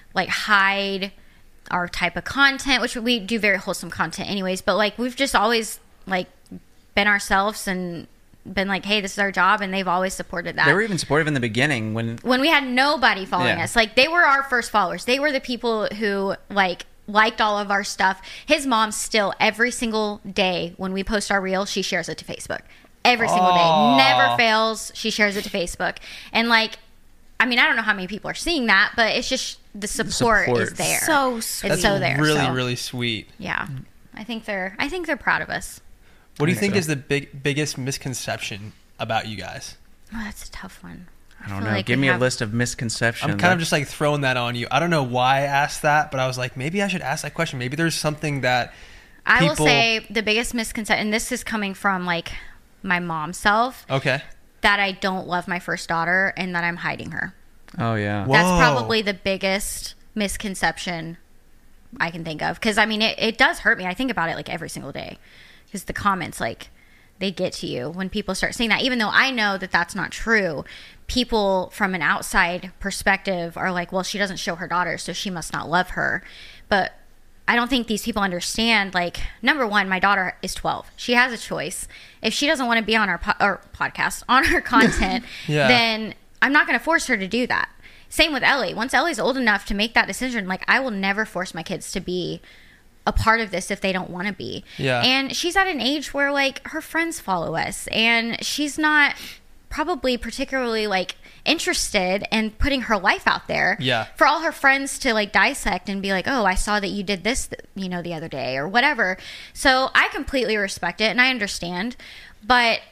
hide our type of content, which we do very wholesome content anyways. But we've just always been ourselves and been hey, this is our job, and they've always supported that. They were even supportive in the beginning when we had nobody following us. They were our first followers. They were the people who liked all of our stuff. His mom still, every single day when we post our reel, she shares it to Facebook. Every single day. Never fails. She shares it to Facebook. And I don't know how many people are seeing that, but it's just the support is there. So sweet. It's so there. Really, really sweet. Yeah. I think they're proud of us. What do you think is the biggest misconception about you guys? Oh, that's a tough one. I don't know. Give me a list of misconceptions. I'm kind of just throwing that on you. I don't know why I asked that, but I was maybe I should ask that question. Maybe there's something that I will say the biggest misconception, and this is coming from my mom's self. Okay. That I don't love my first daughter and that I'm hiding her. Oh, yeah. Whoa. That's probably the biggest misconception I can think of. Because, it does hurt me. I think about it every single day. Because the comments, they get to you when people start saying that. Even though I know that that's not true, people from an outside perspective are well, she doesn't show her daughter, so she must not love her. But I don't think these people understand, number one, my daughter is 12. She has a choice. If she doesn't want to be on our podcast, on our content, then I'm not going to force her to do that. Same with Ellie. Once Ellie's old enough to make that decision, I will never force my kids to be a part of this if they don't want to be. Yeah. And she's at an age where her friends follow us, and she's not probably particularly interested in putting her life out there for all her friends to dissect and be oh, I saw that you did this the other day or whatever. So I completely respect it and I understand. But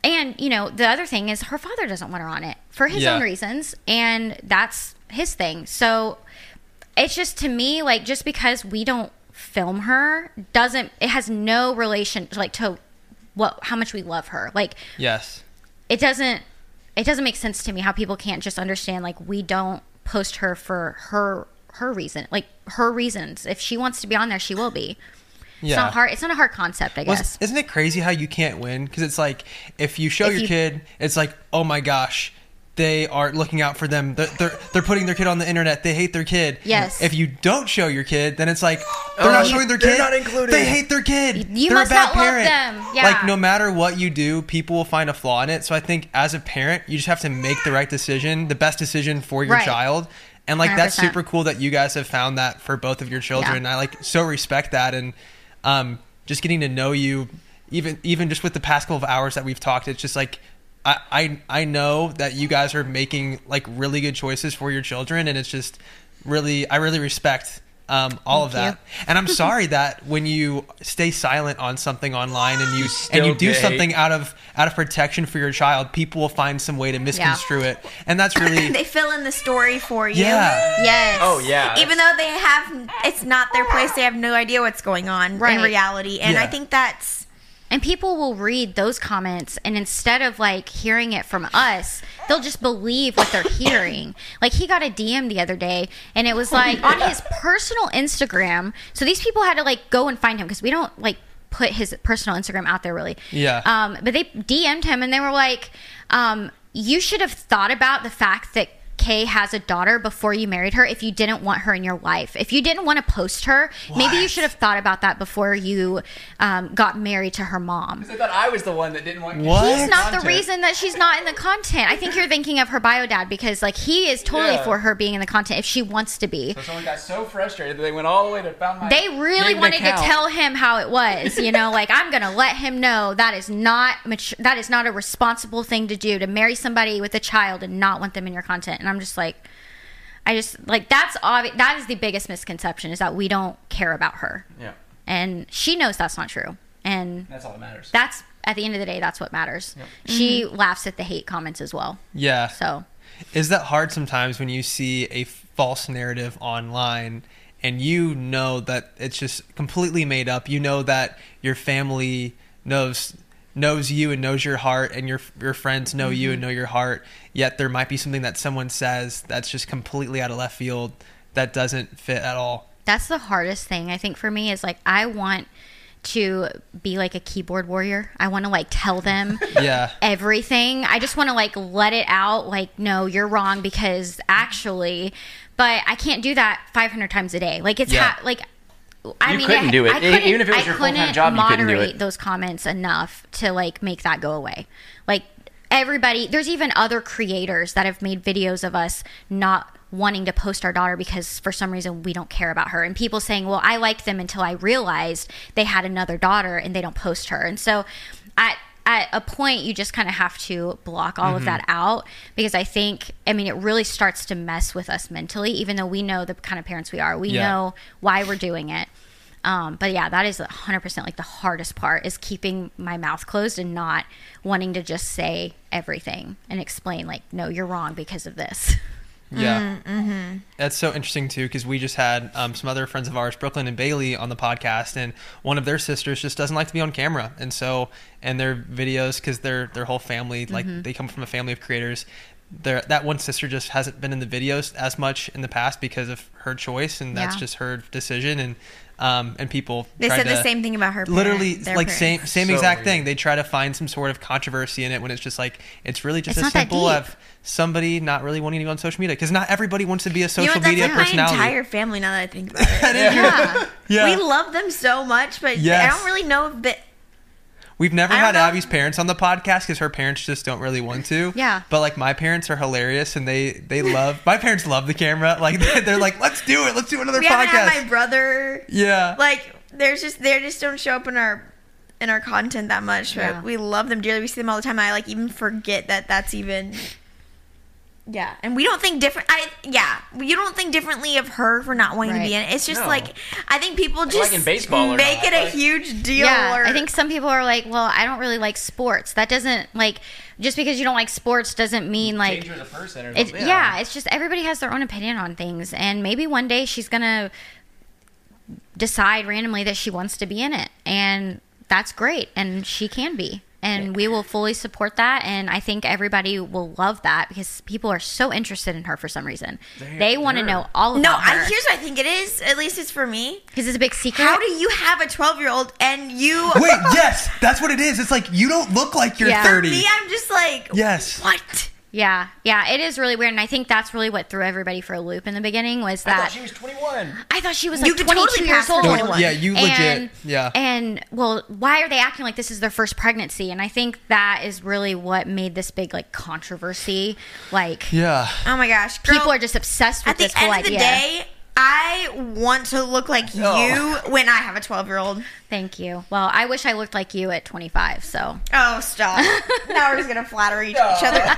the other thing is her father doesn't want her on it for his own reasons, and that's his thing. So it's just, to me, just because we don't film her it has no relation to how much we love her. Yes. It doesn't make sense to me how people can't just understand we don't post her for her reason, her reasons. If she wants to be on there, she will be. It's not hard. It's not a hard concept, I guess. Isn't it crazy how you can't win? Because it's like, if you show your kid, it's like, oh my gosh, they are looking out for them. They're putting their kid on the internet. They hate their kid. Yes. If you don't show your kid, then it's like, they're not showing their kid. They're not included. They hate their kid. You they're must a bad not parent. love them. Yeah. Like, no matter what you do, people will find a flaw in it. So I think as a parent, you just have to make the right decision, the best decision for your child. And like 100%. That's super cool that you guys have found that for both of your children. Yeah. I like so respect that, and just getting to know you, even just with the past couple of hours that we've talked, it's just like I know that you guys are making like really good choices for your children, and it's just I really respect all of that. And I'm sorry that when you stay silent on something online and you do something out of protection for your child, people will find some way to misconstrue it. And that's really they fill in the story for you. Yeah. Yes. Oh yeah. Even though it's not their place, they have no idea what's going on in reality. And I think and people will read those comments, and instead of like hearing it from us, they'll just believe what they're hearing. Like, he got a DM the other day, and it was like on his personal Instagram. So these people had to like go and find him, because we don't like put his personal Instagram out there really. Yeah. But they DM'd him, and they were like, you should have thought about the fact that Kay has a daughter before you married her if you didn't want her in your life. If you didn't want to post her, maybe you should have thought about that before you got married to her mom. Because I thought I was the one that didn't want He's not the reason that she's not in the content. I think you're thinking of her bio dad, because like he is totally for her being in the content if she wants to be. So someone got so frustrated that they went all the way to found my They really wanted to tell him how it was, like, I'm going to let him know that is not a responsible thing to do, to marry somebody with a child and not want them in your content. And I'm just like, that's obvious. That is the biggest misconception, is that we don't care about her. Yeah. And she knows that's not true. And that's all that matters. That's, at the end of the day, that's what matters. Yep. She laughs at the hate comments as well. Yeah. So is that hard sometimes when you see a false narrative online and you know that it's just completely made up? You know that your family knows you and knows your heart, and your friends know you and know your heart, yet there might be something that someone says that's just completely out of left field that doesn't fit at all. That's the hardest thing, I think, for me, is like, I want to be like a keyboard warrior. I want to like tell them everything. I just want to like let it out, like, no, you're wrong, because actually, but I can't do that 500 times a day. Like, it's you couldn't do it. Even if it was your full-time job, you couldn't do it. I couldn't moderate those comments enough to like make that go away. Like, everybody, there's even other creators that have made videos of us not wanting to post our daughter because for some reason we don't care about her, and people saying, well, I liked them until I realized they had another daughter and they don't post her. And so at a point, you just kind of have to block all of that out, because it really starts to mess with us mentally, even though we know the kind of parents we are. We know why we're doing it. But yeah, that is 100% like the hardest part, is keeping my mouth closed and not wanting to just say everything and explain, like, no, you're wrong because of this. Yeah. Mm-hmm. That's so interesting too, because we just had some other friends of ours, Brooklyn and Bailey, on the podcast, and one of their sisters just doesn't like to be on camera, and so their videos, because their whole family, like, they come from a family of creators, that one sister just hasn't been in the videos as much in the past because of her choice, and that's just her decision. And people said the same thing about her parents, literally like same exact thing. They try to find some sort of controversy in it, when it's just like, it's really just as simple of somebody not really wanting to go on social media, because not everybody wants to be a social media personality. My entire family, now that I think about it. We love them so much, but I don't really know if we've never had Abby's parents on the podcast, because her parents just don't really want to. Yeah. But like, my parents are hilarious, and they love, my parents love the camera. Like, they're like, let's do it. Let's do another podcast. We haven't had my brother. Yeah. Like, they just don't show up in our content that much, but we love them dearly. We see them all the time. I like even forget that that's even. Yeah, and we don't think different. You don't think differently of her for not wanting to be in it. It's just like, I think people just like in baseball make it a huge deal. Yeah, I think some people are like, well, I don't really like sports. That doesn't, like, just because you don't like sports doesn't mean like change you as a person or something. It's just everybody has their own opinion on things, and maybe one day she's gonna decide randomly that she wants to be in it, and that's great, and she can be. And we will fully support that. And I think everybody will love that because people are so interested in her for some reason. They want to know all about her. Here's what I think it is. At least it's for me. Because it's a big secret. How do you have a 12-year-old and you... Wait, yes, that's what it is. It's like, you don't look like you're 30. For me, I'm just like, yes. What? Yeah, it is really weird, and I think that's really what threw everybody for a loop in the beginning was that... I thought she was 21. I thought she was like You could 22 totally years pass for old. 21. Yeah, you legit, And, well, why are they acting like this is their first pregnancy? And I think that is really what made this big, like, controversy. Like... Yeah. Oh my gosh. Girl, people are just obsessed with this whole idea. At the end of the day, I want to look like you when I have a 12-year-old. Thank you. Well, I wish I looked like you at 25, so... Oh, stop. Now we're just going to flatter each other.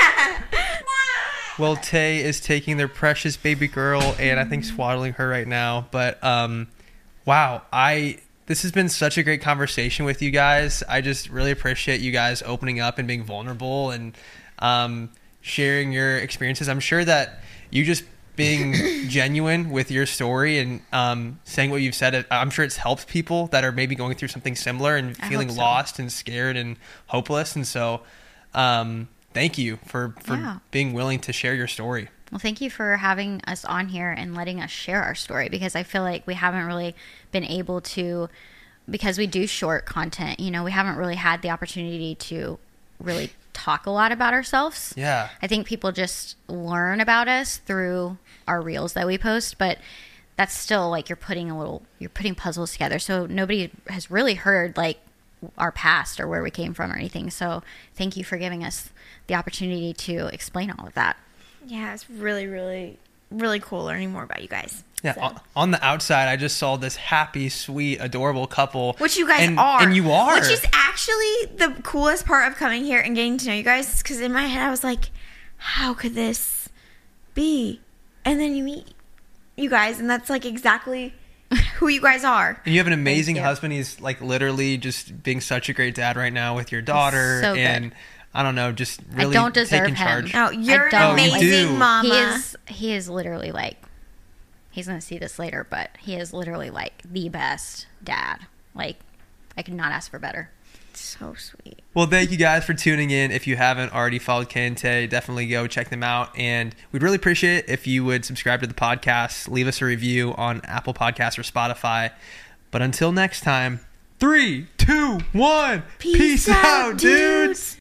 Well, Tay is taking their precious baby girl and I think swaddling her right now. But, wow, this has been such a great conversation with you guys. I just really appreciate you guys opening up and being vulnerable and sharing your experiences. I'm sure that you just being genuine with your story and saying what you've said, I'm sure it's helped people that are maybe going through something similar and feeling lost and scared and hopeless. And so thank you for being willing to share your story. Well, thank you for having us on here and letting us share our story because I feel like we haven't really been able to, because we do short content, we haven't really had the opportunity to really talk a lot about ourselves. Yeah. I think people just learn about us through our reels that we post, but that's still like you're putting puzzles together. So nobody has really heard like our past or where we came from or anything. So thank you for giving us the opportunity to explain all of that. Yeah, it's really, really, really cool learning more about you guys. Yeah, so. On the outside, I just saw this happy, sweet, adorable couple. Which you guys are. And you are. Which is actually the coolest part of coming here and getting to know you guys. Because in my head, I was like, how could this be? And then you meet you guys, and that's like exactly who you guys are. And you have an amazing husband. He's like literally just being such a great dad right now with your daughter. So and good. I don't know, just really I don't deserve taking charge. him. Oh, you're an amazing mama. He is literally like, he's going to see this later, but he is literally like the best dad. Like, I could not ask for better. So sweet. Well, thank you guys for tuning in. If you haven't already followed Kay and Tay, definitely go check them out. And we'd really appreciate it if you would subscribe to the podcast, leave us a review on Apple Podcasts or Spotify. But until next time, 3, 2, 1, peace out, dudes.